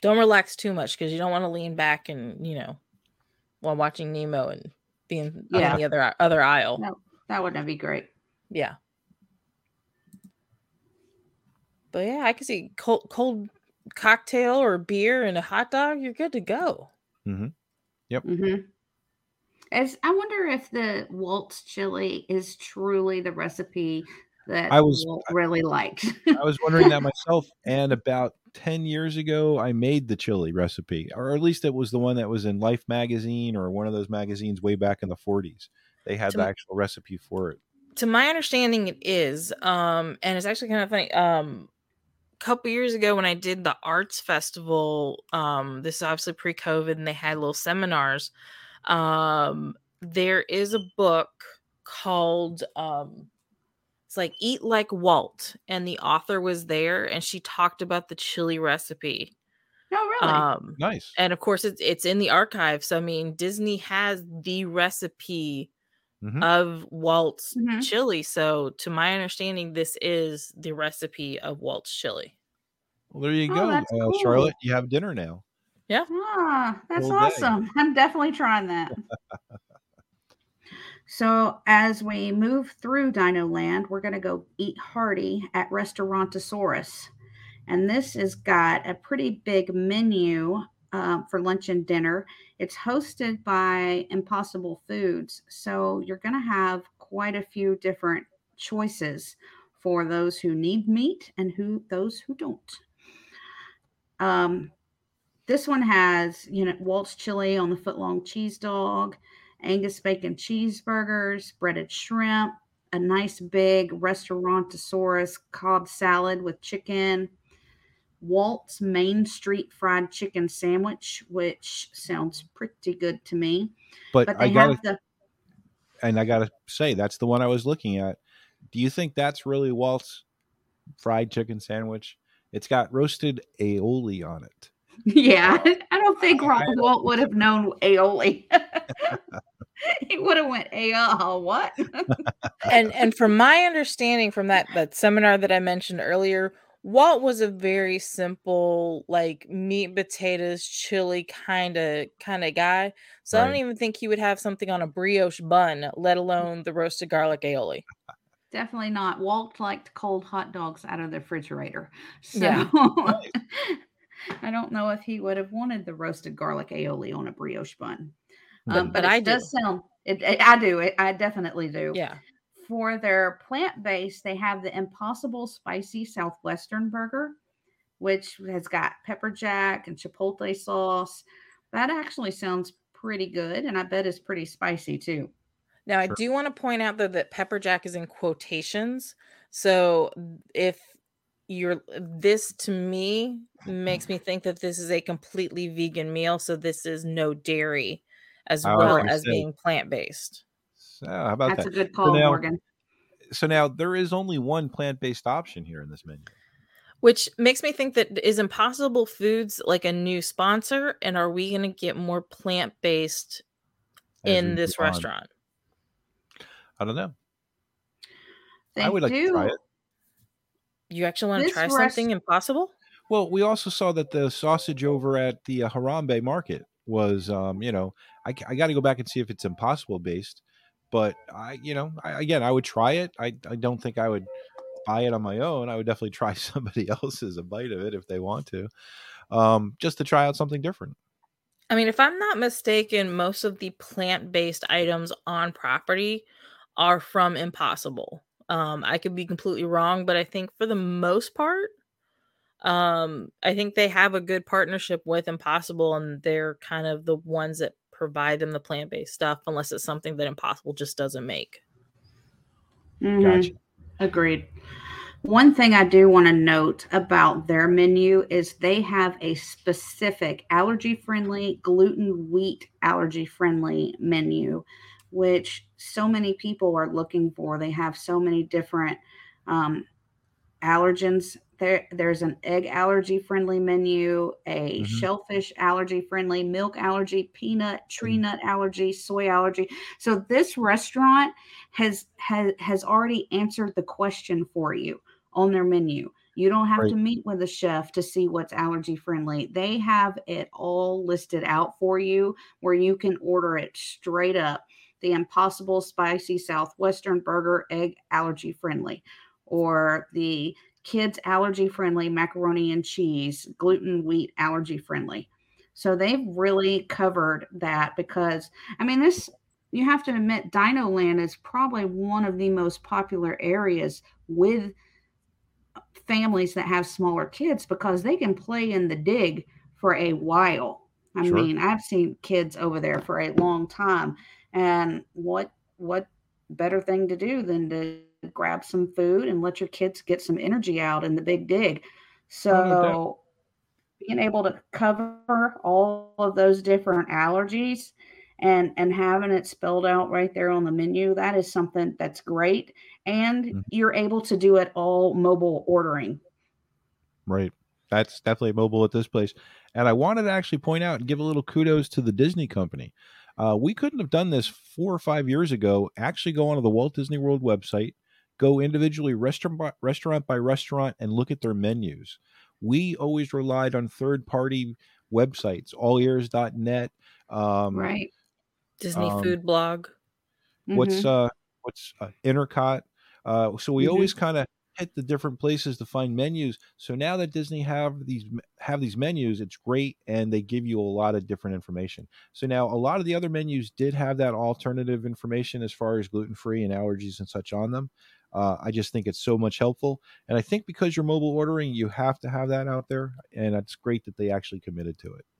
Don't relax too much because you don't want to lean back and, while watching Nemo and being in the other aisle. No, that wouldn't be great. Yeah. But yeah, I can see cold cocktail or beer and a hot dog. You're good to go. Mm-hmm. Yep. Mm-hmm. I wonder if the Walt's chili is truly the recipe that Walt really liked. I was wondering that myself. And about 10 years ago, I made the chili recipe, or at least it was the one that was in Life magazine or one of those magazines way back in the 40s. They had the actual recipe for it. To my understanding, it is. And it's actually kind of funny. A couple years ago when I did the arts festival, this is obviously pre-COVID, and they had little seminars. There is a book called it's like Eat Like Walt, and the author was there, and she talked about the chili recipe. Oh, really? Nice. And of course, it's in the archive. So I mean, Disney has the recipe of Walt's chili. So to my understanding, this is the recipe of Walt's chili. Well, there you go, cool. Charlotte. You have dinner now. Yeah. That's awesome. I'm definitely trying that. So as we move through Dino Land, we're going to go eat hearty at Restaurantosaurus. And this has got a pretty big menu for lunch and dinner. It's hosted by Impossible Foods. So you're going to have quite a few different choices for those who need meat and those who don't. This one has, Walt's chili on the footlong cheese dog, Angus bacon cheeseburgers, breaded shrimp, a nice big Restaurantosaurus Cobb salad with chicken, Walt's Main Street fried chicken sandwich, which sounds pretty good to me. But I gotta say, that's the one I was looking at. Do you think that's really Walt's fried chicken sandwich? It's got roasted aioli on it. Yeah, I don't think Walt would have known aioli. He would have went, what? and from my understanding from that seminar that I mentioned earlier, Walt was a very simple, like meat, potatoes, chili kind of guy. So right. I don't even think he would have something on a brioche bun, let alone the roasted garlic aioli. Definitely not. Walt liked cold hot dogs out of the refrigerator. So yeah. I don't know if he would have wanted the roasted garlic aioli on a brioche bun. But I do. I do. I definitely do. Yeah. For their plant-based, they have the Impossible Spicy Southwestern Burger, which has got pepper jack and chipotle sauce. That actually sounds pretty good, and I bet it's pretty spicy too. Now, I do want to point out, though, that pepper jack is in quotations. So if this to me makes me think that this is a completely vegan meal. So this is no dairy as well as being plant-based. So how about That's a good call, Morgan. So now there is only one plant-based option here in this menu. Which makes me think that is Impossible Foods like a new sponsor? And are we going to get more plant-based in this restaurant? I don't know. I would like to try it. You actually want to try something Impossible? Well, we also saw that the sausage over at the Harambe Market was, I got to go back and see if it's Impossible based. But I would try it. I don't think I would buy it on my own. I would definitely try somebody else's a bite of it if they want to, just to try out something different. I mean, if I'm not mistaken, most of the plant-based items on property are from Impossible. I could be completely wrong, but I think for the most part, I think they have a good partnership with Impossible, and they're kind of the ones that provide them the plant-based stuff, unless it's something that Impossible just doesn't make. Mm-hmm. Gotcha. Agreed. One thing I do want to note about their menu is they have a specific allergy-friendly, gluten, wheat allergy-friendly menu, which so many people are looking for. They have so many different allergens. There's an egg allergy-friendly menu, a shellfish allergy-friendly, milk allergy, peanut, tree nut allergy, soy allergy. So this restaurant has already answered the question for you on their menu. You don't have Right. to meet with a chef to see what's allergy friendly. They have it all listed out for you where you can order it straight up. The Impossible Spicy Southwestern Burger, egg allergy friendly, or the kids allergy friendly macaroni and cheese, gluten wheat allergy friendly. So they've really covered that because, I mean, this, you have to admit, Dino Land is probably one of the most popular areas with families that have smaller kids because they can play in the dig for a while. I Sure. mean, I've seen kids over there for a long time, and what better thing to do than to grab some food and let your kids get some energy out in the big dig. Oh, no doubt. So being able to cover all of those different allergies and having it spelled out right there on the menu, that is something that's great. And Mhm. you're able to do it all mobile ordering. Right. That's definitely mobile at this place. And I wanted to actually point out and give a little kudos to the Disney company. We couldn't have done this 4 or 5 years ago. Actually, go onto the Walt Disney World website, go individually restaurant by restaurant, and look at their menus. We always relied on third party websites, allears.net. Um, Right. Disney um, food blog. what's Mhm. uh what's Intercot. So we Mhm. always kind of hit the different places to find menus. So now that Disney have these menus, it's great, and they give you a lot of different information. So now a lot of the other menus did have that alternative information as far as gluten free and allergies and such on them. I just think it's so much helpful, and I think because you're mobile ordering, you have to have that out there, and it's great that they actually committed to it.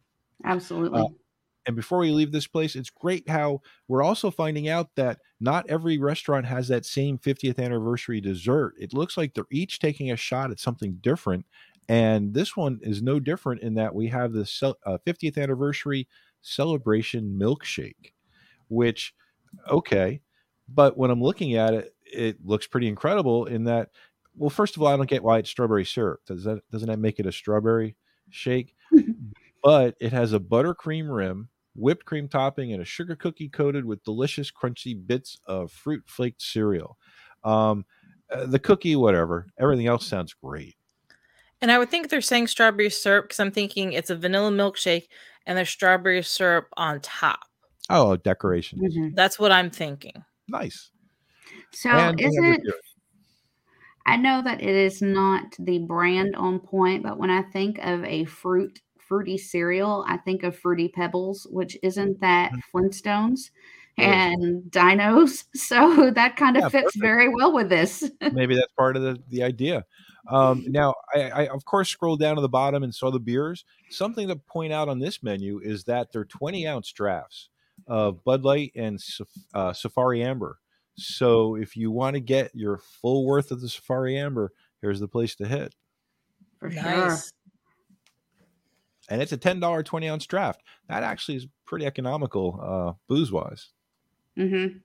Uh, Absolutely. and before we leave this place, it's great how we're also finding out that not every restaurant has that same 50th anniversary dessert. It looks like they're each taking a shot at something different. And this one is no different in that we have the 50th anniversary celebration milkshake, which, okay. But when I'm looking at it, it looks pretty incredible in that, well, first of all, I don't get why it's strawberry syrup. Doesn't that make it a strawberry shake? But it has a buttercream rim, whipped cream topping, and a sugar cookie coated with delicious, crunchy bits of fruit flaked cereal. Um, the cookie, whatever. Everything else sounds great. And I would think they're saying strawberry syrup because I'm thinking it's a vanilla milkshake and there's strawberry syrup on top. Oh, decorations. Mhm. That's what I'm thinking. Nice. So And they is have it, liqueur. I know that it is not the brand on point, but when I think of a fruity cereal, I think of Fruity Pebbles, which isn't that Mhm. Flintstones It is. and dinos. So that kind of Yeah, fits perfect. very well with this. Maybe that's part of the idea. Now, I of course scrolled down to the bottom and saw the beers. Something to point out on this menu is that they're 20-ounce drafts of Bud Light and Safari Amber. So if you want to get your full worth of the Safari Amber, here's the place to hit. For sure. Nice. And it's a $10 20-ounce draft. That actually is pretty economical, booze wise. Mhm.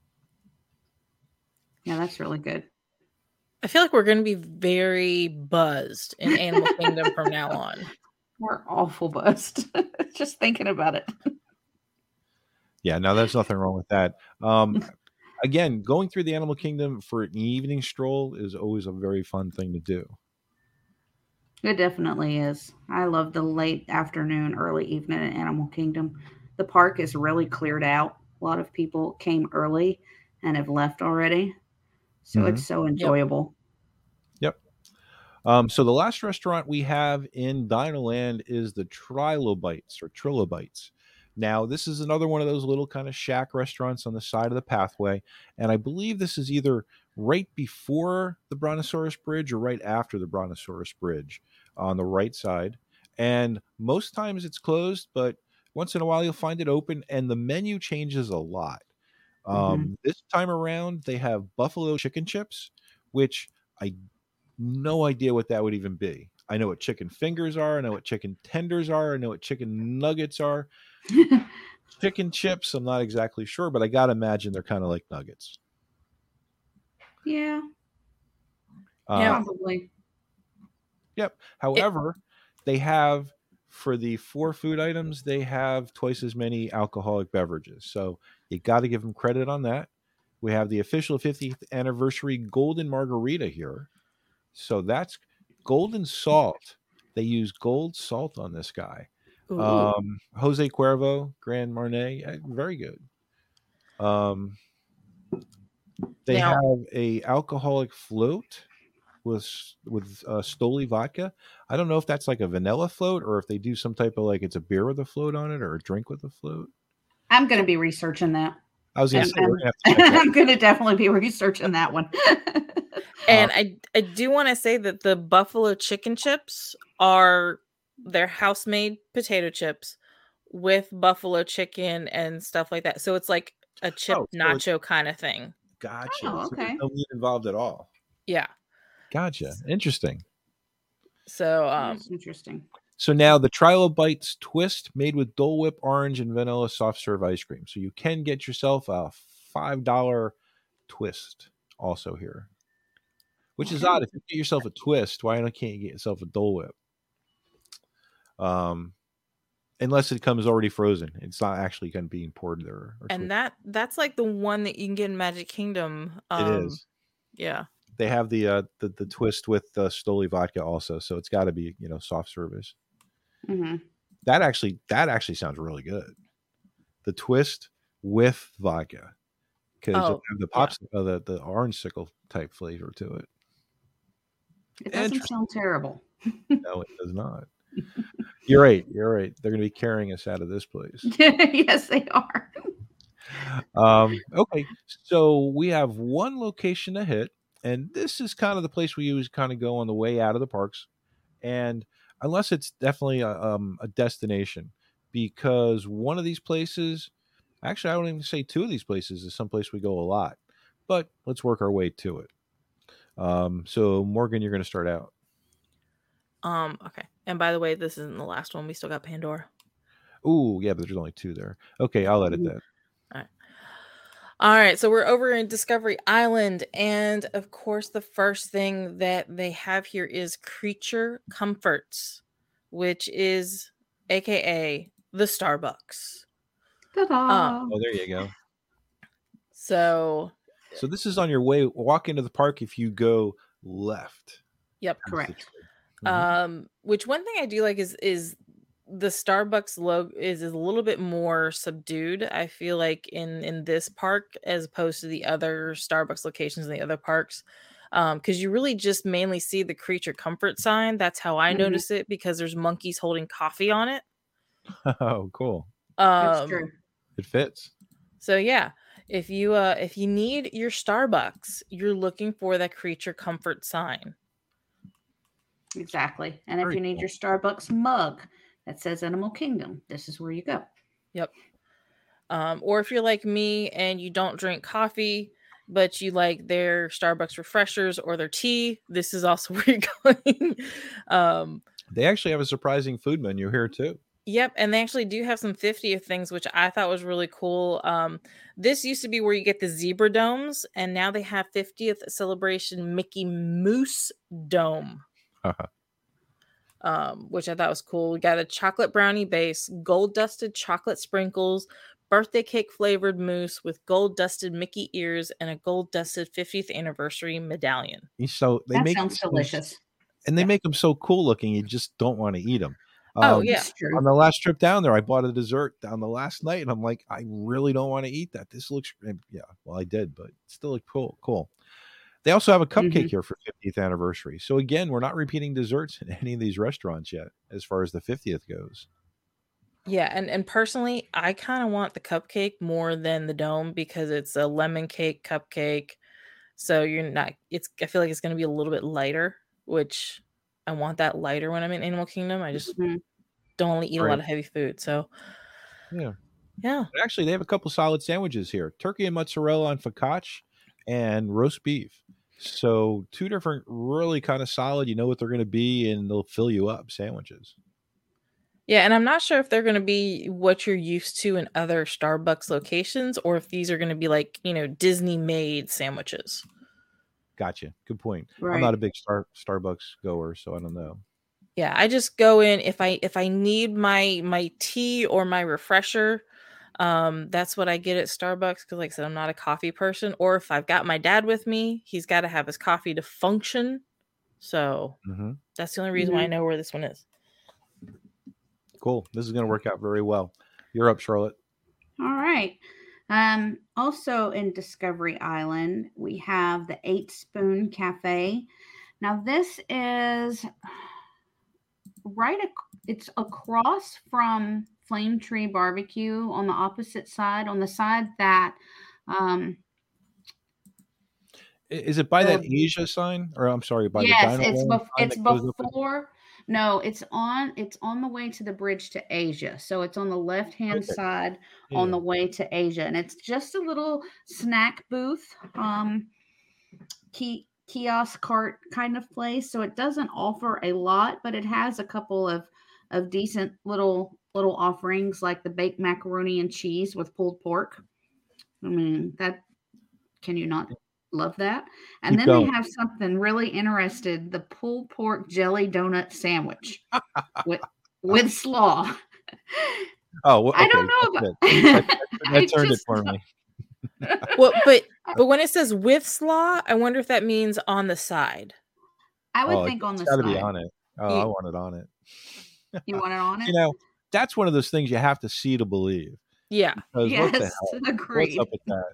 Yeah, that's really good. I feel like we're going to be very buzzed in Animal Kingdom from now on. We're awful buzzed. Just thinking about it. Yeah, no, there's nothing wrong with that. Again, going through the Animal Kingdom for an evening stroll is always a very fun thing to do. It definitely is. I love the late afternoon, early evening at Animal Kingdom. The park is really cleared out. A lot of people came early and have left already. So Mm-hmm. it's so Yep. enjoyable. Yep. So the last restaurant we have in Dinoland is the Trilobites or Trilobites. Now, this is another one of those little kind of shack restaurants on the side of the pathway. And I believe this is either right before the Brontosaurus Bridge or right after the Brontosaurus Bridge on the right side. And most times it's closed, but once in a while you'll find it open, and the menu changes a lot. Hmm. This time around, they have buffalo chicken chips, which I no idea what that would even be. I know what chicken fingers are. I know what chicken tenders are. I know what chicken nuggets are. Chicken chips, I'm not exactly sure, but I got to imagine they're kind of like nuggets. Yeah, Yeah. probably. Yep. However, they have, for the 4 food items, they have twice as many alcoholic beverages. So you got to give them credit on that. We have the official 50th anniversary golden margarita here. So that's golden salt. They use gold salt on this guy. Ooh. Jose Cuervo, Grand Marnier, very good. They Now- have a alcoholic float with Stoli vodka. I don't know if that's like a vanilla float or if they do some type of like it's a beer with a float on it or a drink with a float. I'm going to be researching that. I was going to And- say we're going to have to check that. I'm going to definitely be researching that one. And I do want to say that the buffalo chicken chips are their house-made potato chips with buffalo chicken and stuff like that. So it's like a chip Oh, so nacho kind of thing. Gotcha. Oh, So there's okay. no meat involved at all. Yeah. Gotcha. Interesting. So That's interesting. So now the Trilobites twist made with Dole Whip, orange, and vanilla soft serve ice cream. So you can get yourself a $5 twist also here, which is odd. If you get yourself a twist, why can't you get yourself a Dole Whip? Unless it comes already frozen, it's not actually going to be poured there. Or and twisted. that's like the one that you can get in Magic Kingdom. It is. Yeah. They have the twist with Stoli vodka also, so it's got to be soft service. Mm-hmm. That actually sounds really good. The twist with vodka, because the pops the orange sickle type flavor to it. It doesn't sound terrible. No, it does not. You're right. They're going to be carrying us out of this place. Yes, they are. Okay, so we have one location to hit, and this is kind of the place we usually kind of go on the way out of the parks, and unless it's definitely a destination, because one of these places, actually, I don't even say two of these places is someplace we go a lot, but let's work our way to it. So Morgan, you're going to start out. Okay. And by the way, this isn't the last one. We still got Pandora. Ooh, yeah, but there's only two there. Okay, I'll edit that. All right, so we're over in Discovery Island, and of course, the first thing that they have here is Creature Comforts, which is AKA the Starbucks. Ta-da! Oh, there you go. So this is on your way. Walk into the park if you go left. Yep, correct. Which one thing I do like is the Starbucks logo is a little bit more subdued. I feel like in this park as opposed to the other Starbucks locations in the other parks, because you really just mainly see the Creature Comfort sign. That's how I notice it, because there's monkeys holding coffee on it. Oh, cool. That's true. It fits. So yeah, if you need your Starbucks, you're looking for that Creature Comfort sign. Exactly. And Very if you need cool. your Starbucks mug that says Animal Kingdom, this is where you go. Yep. Or if you're like me and you don't drink coffee, but you like their Starbucks refreshers or their tea, this is also where you're going. They actually have a surprising food menu here too. Yep, and they actually do have some 50th things, which I thought was really cool. This used to be where you get the zebra domes, and now they have 50th celebration Mickey Moose Dome. Which I thought was cool. We got a chocolate brownie base, gold dusted chocolate sprinkles, birthday cake flavored mousse with gold dusted Mickey ears, and a gold dusted 50th anniversary medallion. So they That sounds delicious. And they make them so cool looking, you just don't want to eat them. Oh yeah, It's true. On the last trip down there, I bought a dessert down the last night, and I'm like, I really don't want to eat that. This looks, yeah. Well, I did, but it still looked cool. They also have a cupcake here for 50th anniversary. So again, we're not repeating desserts in any of these restaurants yet, as far as the 50th goes. Yeah, and personally, I kind of want the cupcake more than the dome because it's a lemon cake cupcake. So I feel like it's going to be a little bit lighter, which I want that lighter when I'm in Animal Kingdom. I just don't only eat a lot of heavy food. So yeah. But actually, they have a couple solid sandwiches here: turkey and mozzarella on focaccia and roast beef. So two different, really kind of solid. You know what they're going to be, and they'll fill you up sandwiches. Yeah, and I'm not sure if they're going to be what you're used to in other Starbucks locations, or if these are going to be like Disney-made sandwiches. Gotcha. Good point. Right. I'm not a big Starbucks goer, so I don't know. Yeah, I just go in if I need my tea or my refresher. That's what I get at Starbucks because, like I said, I'm not a coffee person. Or if I've got my dad with me, he's got to have his coffee to function. So Mm-hmm. that's the only reason why I know where this one is. Cool. This is going to work out very well. You're up, Charlotte. All right. Also in Discovery Island, we have the 8 Spoon Cafe. Now this is it's across from Flame Tree Barbecue on the opposite side, on the side that is it by that Asia sign, or I'm sorry, by the yes, dino it's before. No, it's on the way to the bridge to Asia. So it's on the left-hand side on the way to Asia, and it's just a little snack booth, kiosk cart kind of place. So it doesn't offer a lot, but it has a couple of decent little offerings, like the baked macaroni and cheese with pulled pork. I mean, that, can you not love that? And Keep then going. they have something really interesting, the pulled pork jelly donut sandwich with slaw. Oh, okay. I don't know about that turned it for me. Well, but when it says with slaw, I wonder if that means on the side. I would think on the side. It's got to be on it. I want it on it. You want it on it? You know, that's one of those things you have to see to believe. Yeah. Yes, what the hell? Agreed. What's up with that?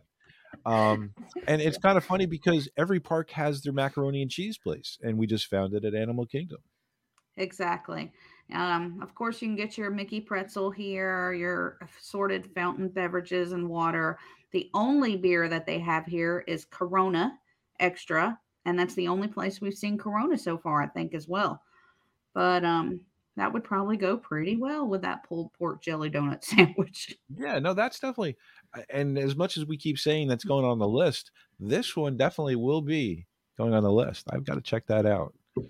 And it's kind of funny because every park has their macaroni and cheese place, and we just found it at Animal Kingdom. Exactly. Of course, you can get your Mickey pretzel here, your assorted fountain beverages and water. The only beer that they have here is Corona Extra, and that's the only place we've seen Corona so far, I think, as well. But that would probably go pretty well with that pulled pork jelly donut sandwich. Yeah, no, that's definitely. And as much as we keep saying that's going on the list, this one definitely will be going on the list. I've got to check that out.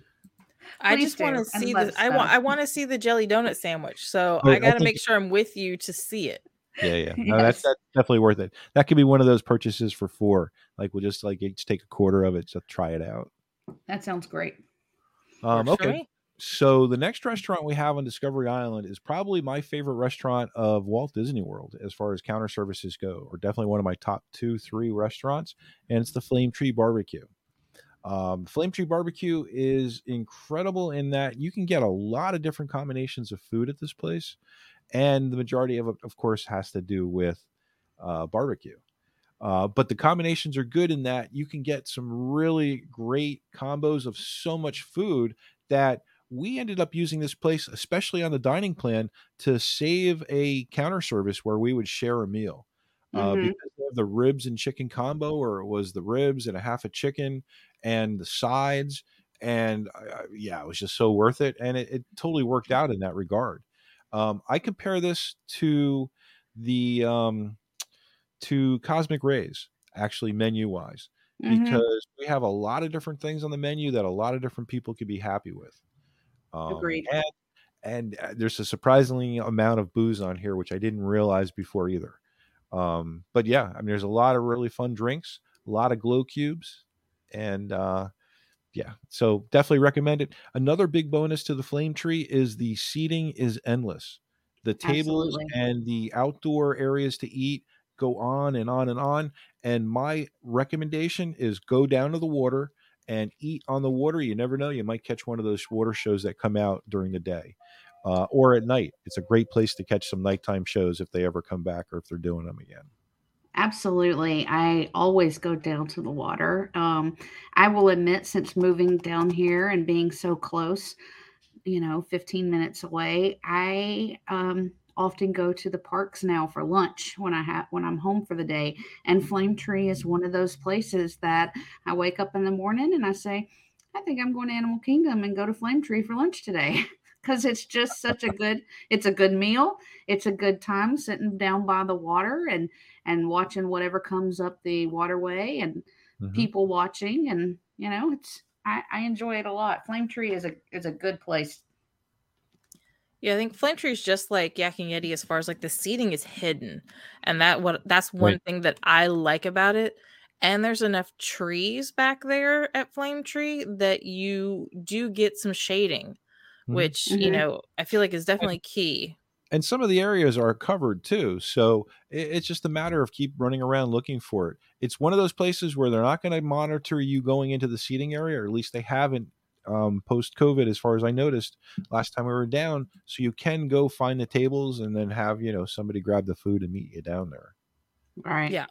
I just want to see the. I want to see the jelly donut sandwich. So I got to make sure I'm with you to see it. Yeah. No, that's definitely worth it. That could be one of those purchases for 4. Like we'll just each take a quarter of it to try it out. That sounds great. Okay. So the next restaurant we have on Discovery Island is probably my favorite restaurant of Walt Disney World as far as counter services go, or definitely one of my top 2-3 restaurants, and it's the Flame Tree Barbecue. Flame Tree Barbecue is incredible in that you can get a lot of different combinations of food at this place, and the majority of it, of course, has to do with barbecue. But the combinations are good in that you can get some really great combos of so much food that we ended up using this place, especially on the dining plan, to save a counter service where we would share a meal. Because of the ribs and chicken combo, or it was the ribs and a half a chicken and the sides. And it was just so worth it. And it totally worked out in that regard. I compare this to the to Cosmic Rays, actually, menu wise, because we have a lot of different things on the menu that a lot of different people could be happy with. Agreed. And there's a surprisingly amount of booze on here, which I didn't realize before either. But yeah, I mean, there's a lot of really fun drinks, a lot of glow cubes, and so definitely recommend it. Another big bonus to the Flame Tree is the seating is endless. The tables and the outdoor areas to eat go on and on and on. And my recommendation is go down to the water and eat on the water. You never know, you might catch one of those water shows that come out during the day. Or at night. It's a great place to catch some nighttime shows if they ever come back or if they're doing them again. Absolutely. I always go down to the water. I will admit, since moving down here and being so close, 15 minutes away, I often go to the parks now for lunch when I'm home for the day. And Flame Tree is one of those places that I wake up in the morning and I say, I think I'm going to Animal Kingdom and go to Flame Tree for lunch today. Because it's just it's a good meal. It's a good time sitting down by the water and watching whatever comes up the waterway and people watching. And, I enjoy it a lot. Flame Tree is a good place. Yeah, I think Flame Tree is just like Yak and Yeti as far as the seating is hidden. And that's one thing that I like about it. And there's enough trees back there at Flame Tree that you do get some shading. Which, I feel like is definitely key. And some of the areas are covered too. So it's just a matter of keep running around looking for it. It's one of those places where they're not going to monitor you going into the seating area, or at least they haven't post COVID, as far as I noticed last time we were down. So you can go find the tables and then have, somebody grab the food and meet you down there. Right. Yeah.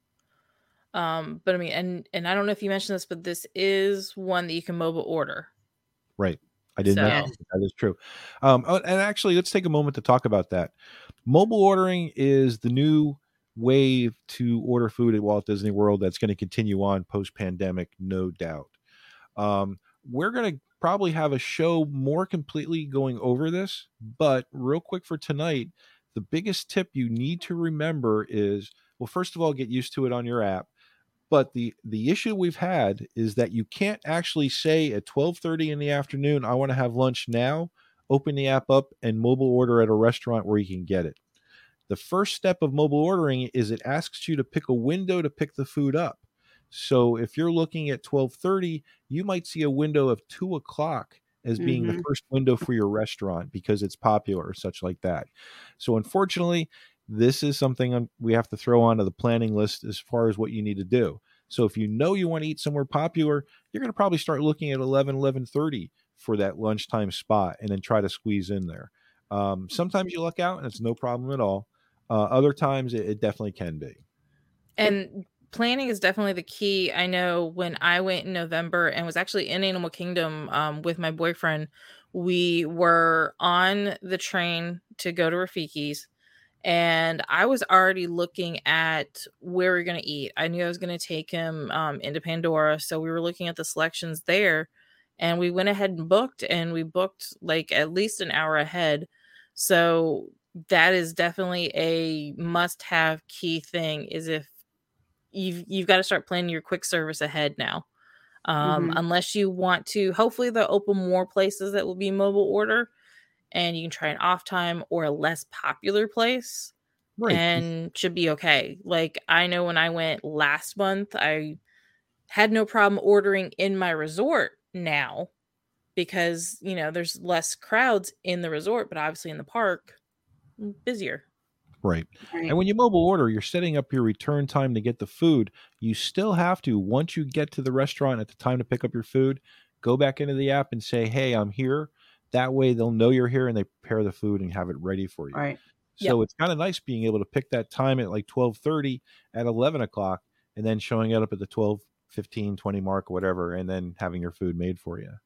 But I mean, and I don't know if you mentioned this, but this is one that you can mobile order. Right. I didn't So- mention that is true. And actually, let's take a moment to talk about that. Mobile ordering is the new wave to order food at Walt Disney World that's going to continue on post-pandemic, no doubt. We're going to probably have a show more completely going over this, but real quick for tonight, the biggest tip you need to remember is, well, first of all, get used to it on your app. But the issue we've had is that you can't actually say at 12:30 in the afternoon, I want to have lunch now, open the app up and mobile order at a restaurant where you can get it. The first step of mobile ordering is it asks you to pick a window to pick the food up. So if you're looking at 12:30, you might see a window of 2 o'clock as being the first window for your restaurant because it's popular or such like that. So unfortunately, this is something we have to throw onto the planning list as far as what you need to do. So if you know you want to eat somewhere popular, you're going to probably start looking at 11:30 for that lunchtime spot and then try to squeeze in there. Sometimes you luck out and it's no problem at all. Other times it definitely can be. And planning is definitely the key. I know when I went in November and was actually in Animal Kingdom with my boyfriend, we were on the train to go to Rafiki's. And I was already looking at where we are going to eat. I knew I was going to take him into Pandora. So we were looking at the selections there. And we went ahead and booked. And we booked like at least an hour ahead. So that is definitely a must-have key thing, is if you've got to start planning your quick service ahead now. Unless you want to. Hopefully they'll open more places that will be mobile order. And you can try an off time or a less popular place, Right, and should be okay. Like, I know when I went last month, I had no problem ordering in my resort now because, there's less crowds in the resort, but obviously in the park, busier. Right. And when you mobile order, you're setting up your return time to get the food. You still have to, once you get to the restaurant at the time to pick up your food, go back into the app and say, hey, I'm here. That way they'll know you're here and they prepare the food and have it ready for you. Right. So it's kind of nice being able to pick that time at like 12:30 at 11 o'clock and then showing it up at the 12:15, 20 mark, whatever, and then having your food made for you.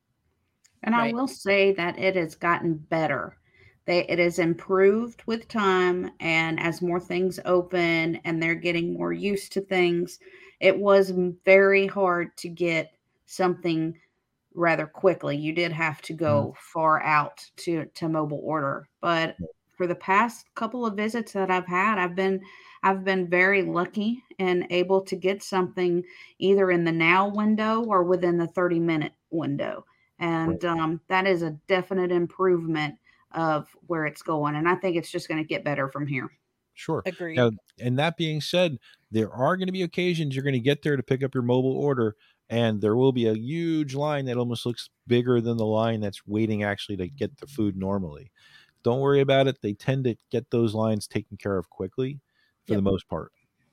And I will say that it has gotten better. It has improved with time, and as more things open and they're getting more used to things, it was very hard to get something rather quickly. You did have to go far out to mobile order. But for the past couple of visits that I've had, I've been very lucky and able to get something either in the now window or within the 30-minute window. And that is a definite improvement of where it's going. And I think it's just going to get better from here. Sure. Agreed. Now, and that being said, there are going to be occasions you're going to get there to pick up your mobile order, and there will be a huge line that almost looks bigger than the line that's waiting actually to get the food normally. Don't worry about it. They tend to get those lines taken care of quickly for the most part.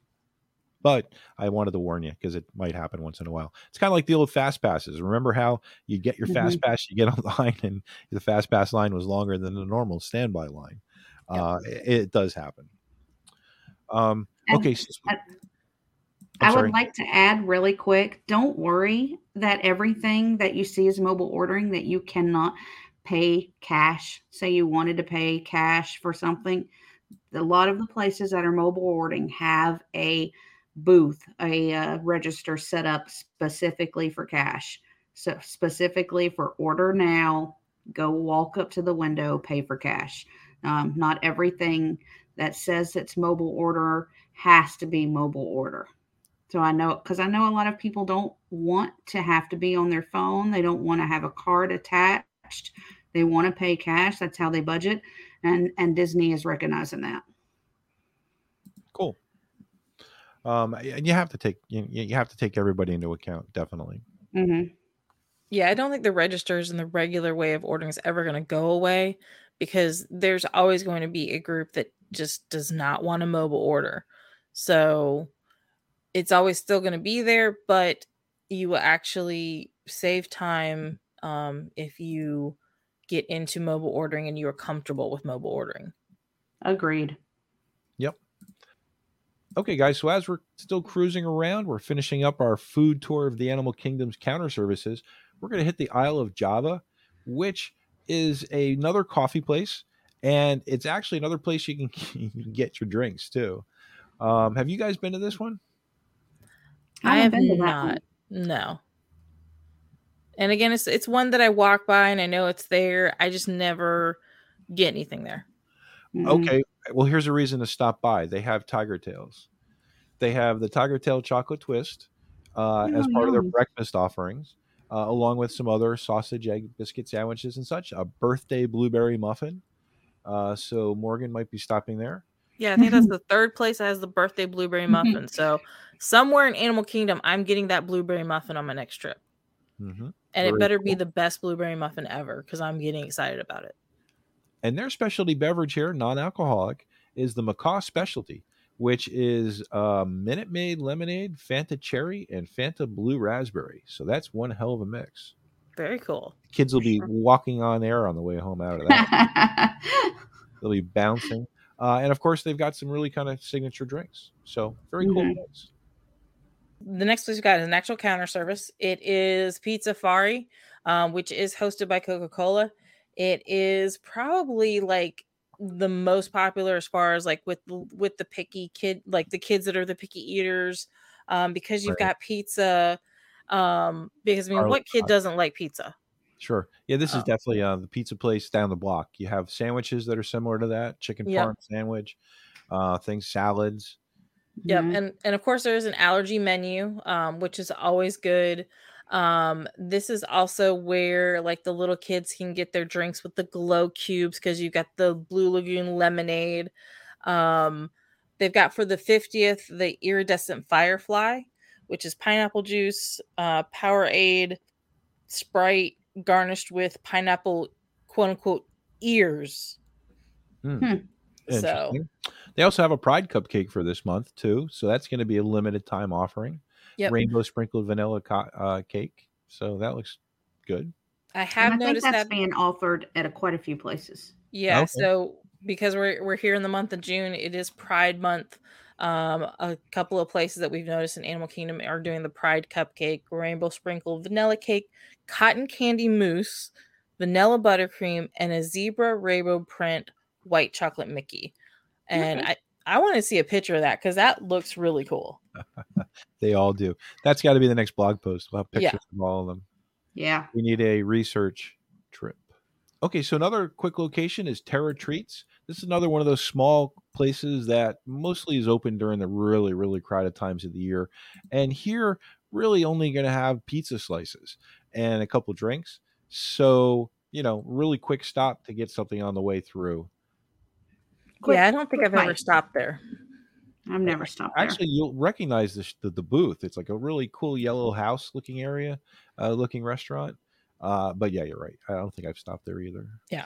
But I wanted to warn you because it might happen once in a while. It's kind of like the old fast passes. Remember how you get your fast pass, you get on the line, and the fast pass line was longer than the normal standby line. It does happen. Okay. I would like to add really quick, don't worry that everything that you see is mobile ordering, that you cannot pay cash. Say you wanted to pay cash for something. A lot of the places that are mobile ordering have a booth, a register set up specifically for cash. So specifically for order now, go walk up to the window, pay for cash. Not everything that says it's mobile order has to be mobile order. So I know, because I know a lot of people don't want to have to be on their phone. They don't want to have a card attached. They want to pay cash. That's how they budget. And Disney is recognizing that. Cool. And you have to take everybody into account, definitely. Mm-hmm. Yeah, I don't think the registers and the regular way of ordering is ever going to go away, because there's always going to be a group that just does not want a mobile order. So it's always still going to be there, but you will actually save time if you get into mobile ordering and you're comfortable with mobile ordering. Agreed. Yep. Okay, guys. So as we're still cruising around, we're finishing up our food tour of the Animal Kingdom's counter services. We're going to hit the Isle of Java, which is another coffee place, and it's actually another place you can get your drinks too. Have you guys been to this one? I have been to that not. one. No. And again, it's one that I walk by and I know it's there. I just never get anything there. Mhm. Okay. Well, here's a reason to stop by. They have Tiger Tails. They have the Tiger Tail chocolate twist as part of their yum. breakfast offerings, along with some other sausage, egg, biscuit sandwiches and such. A birthday blueberry muffin. So Morgan might be stopping there. Yeah, I think that's the third place that has the birthday blueberry muffin. So somewhere in Animal Kingdom, I'm getting that blueberry muffin on my next trip. Mm-hmm. And it Very better cool. be the best blueberry muffin ever because I'm getting excited about it. And their specialty beverage here, non-alcoholic, is the Macaw Specialty, which is Minute Maid lemonade, Fanta cherry, and Fanta blue raspberry. So that's one hell of a mix. Very cool. Kids will be walking on air on the way home out of that. They'll be bouncing. And of course, they've got some really kind of signature drinks. So very cool Mhm. place. The next place we got is an actual counter service. It is Pizza Fari, which is hosted by Coca-Cola. It is probably like the most popular as far as like with the picky kid, like the kids that are the picky eaters, because you've Right. got pizza. Because I mean, Garlic what kid hot. doesn't like pizza? Sure. Yeah, this is Oh. definitely the pizza place down the block. You have sandwiches that are similar to that, chicken Yep. parm sandwich, salads. Yep, Mhm. and of course there is an allergy menu, which is always good. This is also where like the little kids can get their drinks with the glow cubes because you got the Blue Lagoon lemonade. They've got for the 50th the iridescent firefly, which is pineapple juice, Powerade, Sprite garnished with pineapple quote unquote ears. So Interesting. They also have a Pride cupcake for this month too, so that's going to be a limited time offering. yep. Rainbow sprinkled vanilla cake, so that looks good. I And have I think noticed that's that. being offered at quite a few places. Yeah, Okay. so because we're here in the month of June, it is Pride Month. A couple of places that we've noticed in Animal Kingdom are doing the Pride cupcake, rainbow sprinkled vanilla cake, cotton candy mousse, vanilla buttercream, and a zebra rainbow print white chocolate Mickey. And Okay. I want to see a picture of that because that looks really cool. They all do. That's got to be the next blog post. We'll have Yeah. pictures of all of them. Yeah. We need a research trip. Okay, so another quick location is Terra Treats. This is another one of those small places that mostly is open during the really, really crowded times of the year. And here, really only going to have pizza slices and a couple drinks. So, really quick stop to get something on the way through. Yeah, I don't think quick I've ever bite. stopped there. I've never stopped there. Actually, you'll recognize the booth. It's like a really cool yellow house looking area, looking restaurant. But yeah, you're right. I don't think I've stopped there either. Yeah.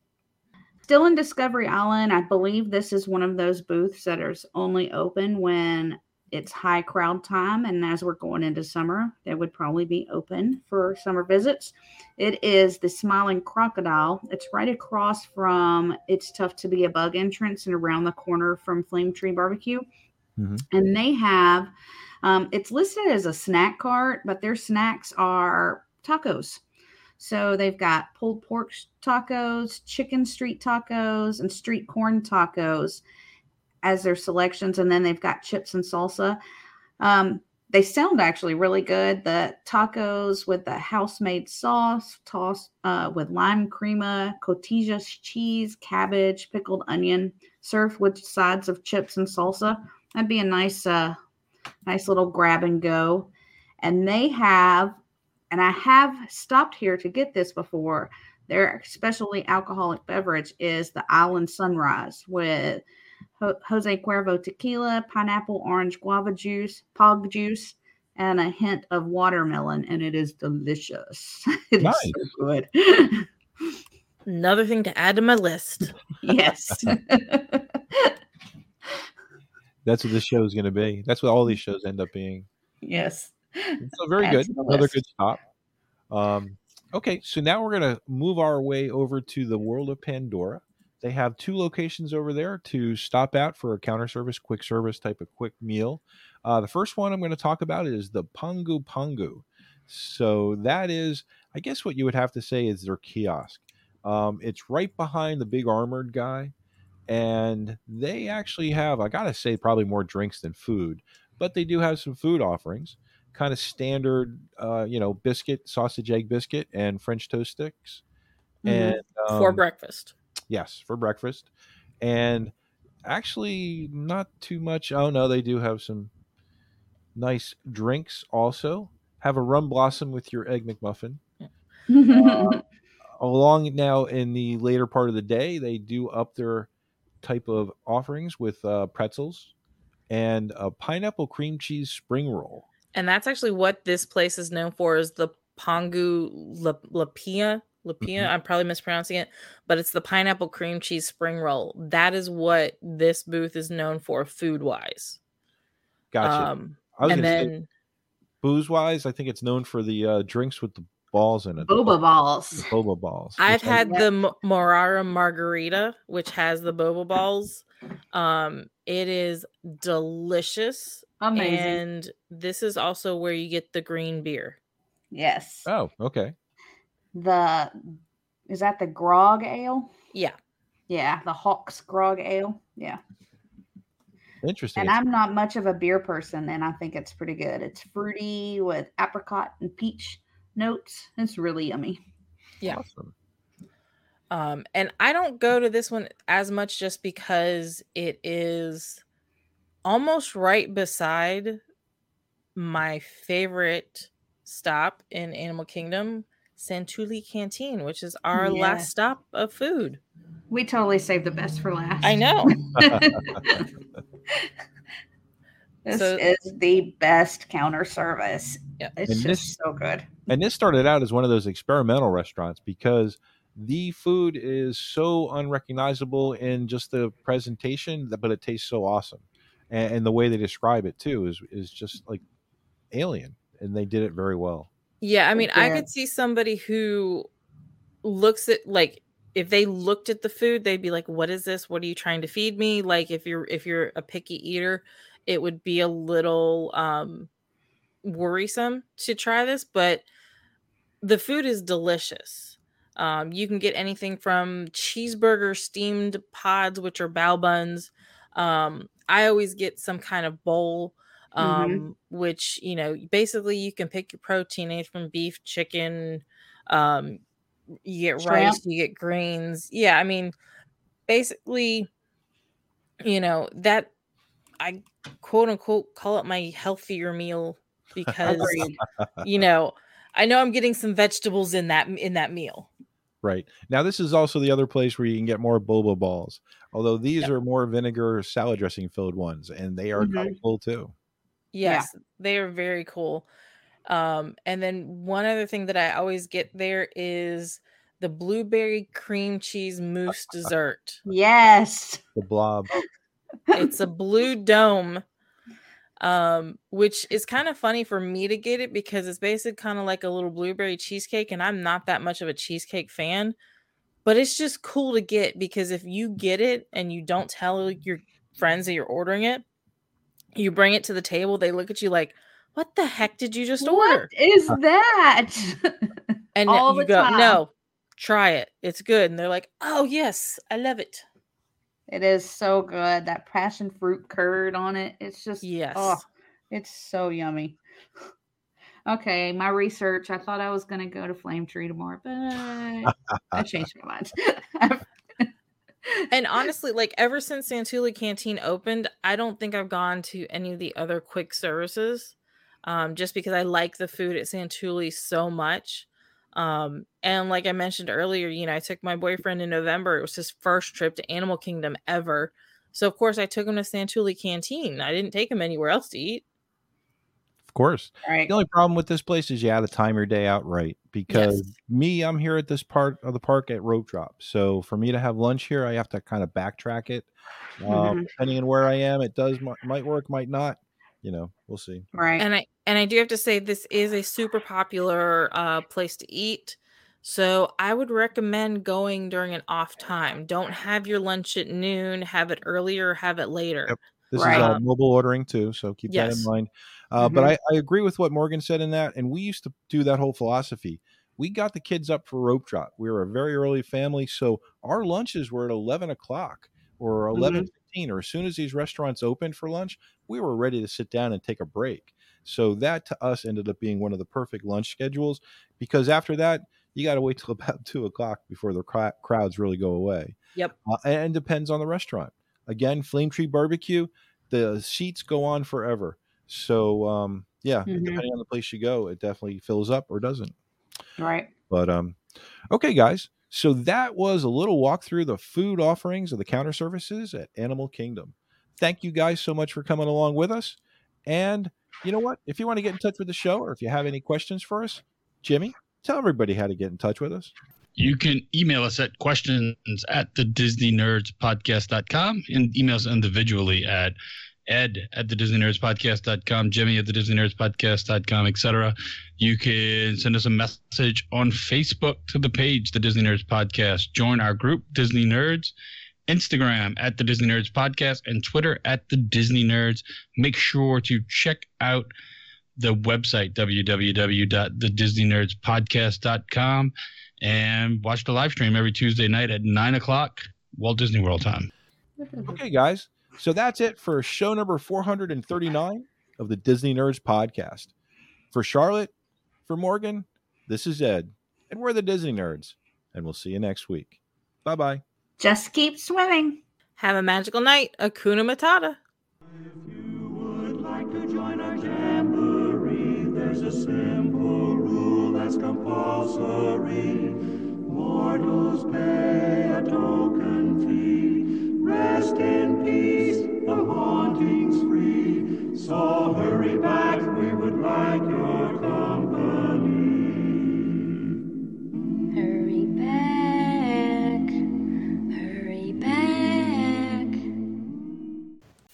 Still in Discovery Island, I believe this is one of those booths that is only open when it's high crowd time. And as we're going into summer, they would probably be open for summer visits. It is the Smiling Crocodile. It's right across from It's Tough to Be a Bug entrance and around the corner from Flame Tree Barbecue. Mm-hmm. And they have, it's listed as a snack cart, but their snacks are tacos. So they've got pulled pork tacos, chicken street tacos, and street corn tacos as their selections. And then they've got chips and salsa. They sound actually really good. The tacos with the house-made sauce, tossed with lime crema, cotija cheese, cabbage, pickled onion, served with sides of chips and salsa. That'd be a nice little grab and go. And they have, and I have stopped here to get this before, their specialty alcoholic beverage is the Island Sunrise with Jose Cuervo tequila, pineapple, orange, guava juice, pog juice, and a hint of watermelon, and it is delicious. It Nice. is so good. Another thing to add to my list. Yes. That's what this show is going to be. That's what all these shows end up being. Yes. So very Add good. to the Another list. good stop. Okay, so now we're going to move our way over to the world of Pandora. They have 2 locations over there to stop at for a counter service, quick service type of quick meal. The first one I'm going to talk about is the Pangu Pangu. So that is, I guess, what you would have to say is their kiosk. It's right behind the big armored guy, and they actually have, I gotta say, probably more drinks than food, but they do have some food offerings, kind of standard, biscuit, sausage egg biscuit, and French toast sticks, and Mhm. For breakfast. yes, for breakfast, and actually not too much. Oh no, they do have some nice drinks also. Have a rum blossom with your egg McMuffin. Along now in the later part of the day, they do up their type of offerings with pretzels and a pineapple cream cheese spring roll. And that's actually what this place is known for, is the Pangu Lapia. Mhm. I'm probably mispronouncing it, but it's the pineapple cream cheese spring roll. That is what this booth is known for, food wise. Gotcha. I was And going to say, then booze wise, I think it's known for the drinks with the balls in it. Boba balls. The boba balls. I've which I- had the Morara margarita, which has the boba balls. It is delicious. Amazing. And this is also where you get the green beer. Yes. Oh, okay. Is that the grog ale? Yeah. Yeah, the Hawks grog ale. Yeah. Interesting. And I'm not much of a beer person, and I think it's pretty good. It's fruity with apricot and peach notes. It's really yummy. Yeah. Awesome. And I don't go to this one as much just because it is almost right beside my favorite stop in Animal Kingdom, Santuli Canteen, which is our last stop of food. We totally saved the best for last. I know. This is the best counter service. Yeah. It's And just so good. And this started out as one of those experimental restaurants because the food is so unrecognizable in just the presentation, but it tastes so awesome. And the way they describe it too is just like alien, and they did it very well. Yeah, I mean, They I did. could see somebody who looks at, like, if they looked at the food, they'd be like, "What is this? What are you trying to feed me?" Like, if you're a picky eater, it would be a little worrisome to try this, but the food is delicious. You can get anything from cheeseburger steamed pods, which are bao buns. I always get some kind of bowl, which, basically you can pick your protein either from beef, chicken, you get rice, you get greens. Yeah, I mean, basically, that I quote unquote call it my healthier meal because I know I'm getting some vegetables in that meal. Right. Now, this is also the other place where you can get more boba balls, although these are more vinegar salad dressing filled ones, and they are kind of cool too. Yes, they are very cool. And then one other thing that I always get there is the blueberry cream cheese mousse dessert. Yes. The blob. It's a blue dome, which is kind of funny for me to get it because it's basically kind of like a little blueberry cheesecake, and I'm not that much of a cheesecake fan, but it's just cool to get because if you get it and you don't tell your friends that you're ordering it, you bring it to the table, they look at you like, "What the heck did you just order? What is that?" And All you the go, time. "No, try it. It's good." And they're like, "Oh yes, I love it." It is so good. That passion fruit curd on it. It's just, it's so yummy. Okay, my research. I thought I was going to go to Flame Tree tomorrow, but I changed my mind. And honestly, like ever since Santuli Canteen opened, I don't think I've gone to any of the other quick services, just because I like the food at Santuli so much. And like I mentioned earlier, I took my boyfriend in November. It was his first trip to Animal Kingdom ever. So of course I took him to Santuli Canteen. I didn't take him anywhere else to eat. Of course. Right. The only problem with this place is you got to time your day out right because I'm here at this part of the park at Rope Drop. So for me to have lunch here, I have to kind of backtrack it. Depending on where I am, it might work, might not. We'll see. Right. And I do have to say this is a super popular place to eat. So I would recommend going during an off time. Don't have your lunch at noon, have it earlier, have it later. Yep. This Right. is mobile ordering too, so keep that in Yes. mind. But I agree with what Morgan said in that, and we used to do that whole philosophy. We got the kids up for rope drop. We were a very early family, so our lunches were at 11 o'clock or 11:15, or as soon as these restaurants opened for lunch, we were ready to sit down and take a break. So that to us ended up being one of the perfect lunch schedules, because after that, you got to wait till about 2 o'clock before the crowds really go away. Yep. And depends on the restaurant. Again, Flame Tree Barbecue, the seats go on forever. So, depending on the place you go, it definitely fills up or doesn't. Right. But, okay, guys. So that was a little walk through the food offerings of the counter services at Animal Kingdom. Thank you guys so much for coming along with us. And you know what? If you want to get in touch with the show, or if you have any questions for us, Jimmy, tell everybody how to get in touch with us. You can email us at questions@thedisneynerdspodcast.com and email us individually at ed@thedisneynerdspodcast.com, Jimmy@thedisneynerdspodcast.com, etc. You can send us a message on Facebook to the page, The Disney Nerds Podcast. Join our group, Disney Nerds, Instagram @The Disney Nerds Podcast, and Twitter @The Disney Nerds. Make sure to check out the website, www.thedisneynerdspodcast.com, and watch the live stream every Tuesday night at 9 o'clock Walt Disney World time. Okay, guys. So that's it for show number 439 of the Disney Nerds Podcast. For Charlotte, for Morgan, this is Ed, and we're the Disney Nerds, and we'll see you next week. Bye-bye. Just keep swimming. Have a magical night. Hakuna Matata. If you would like to join our jamboree, there's a simple rule that's compulsory. Mortal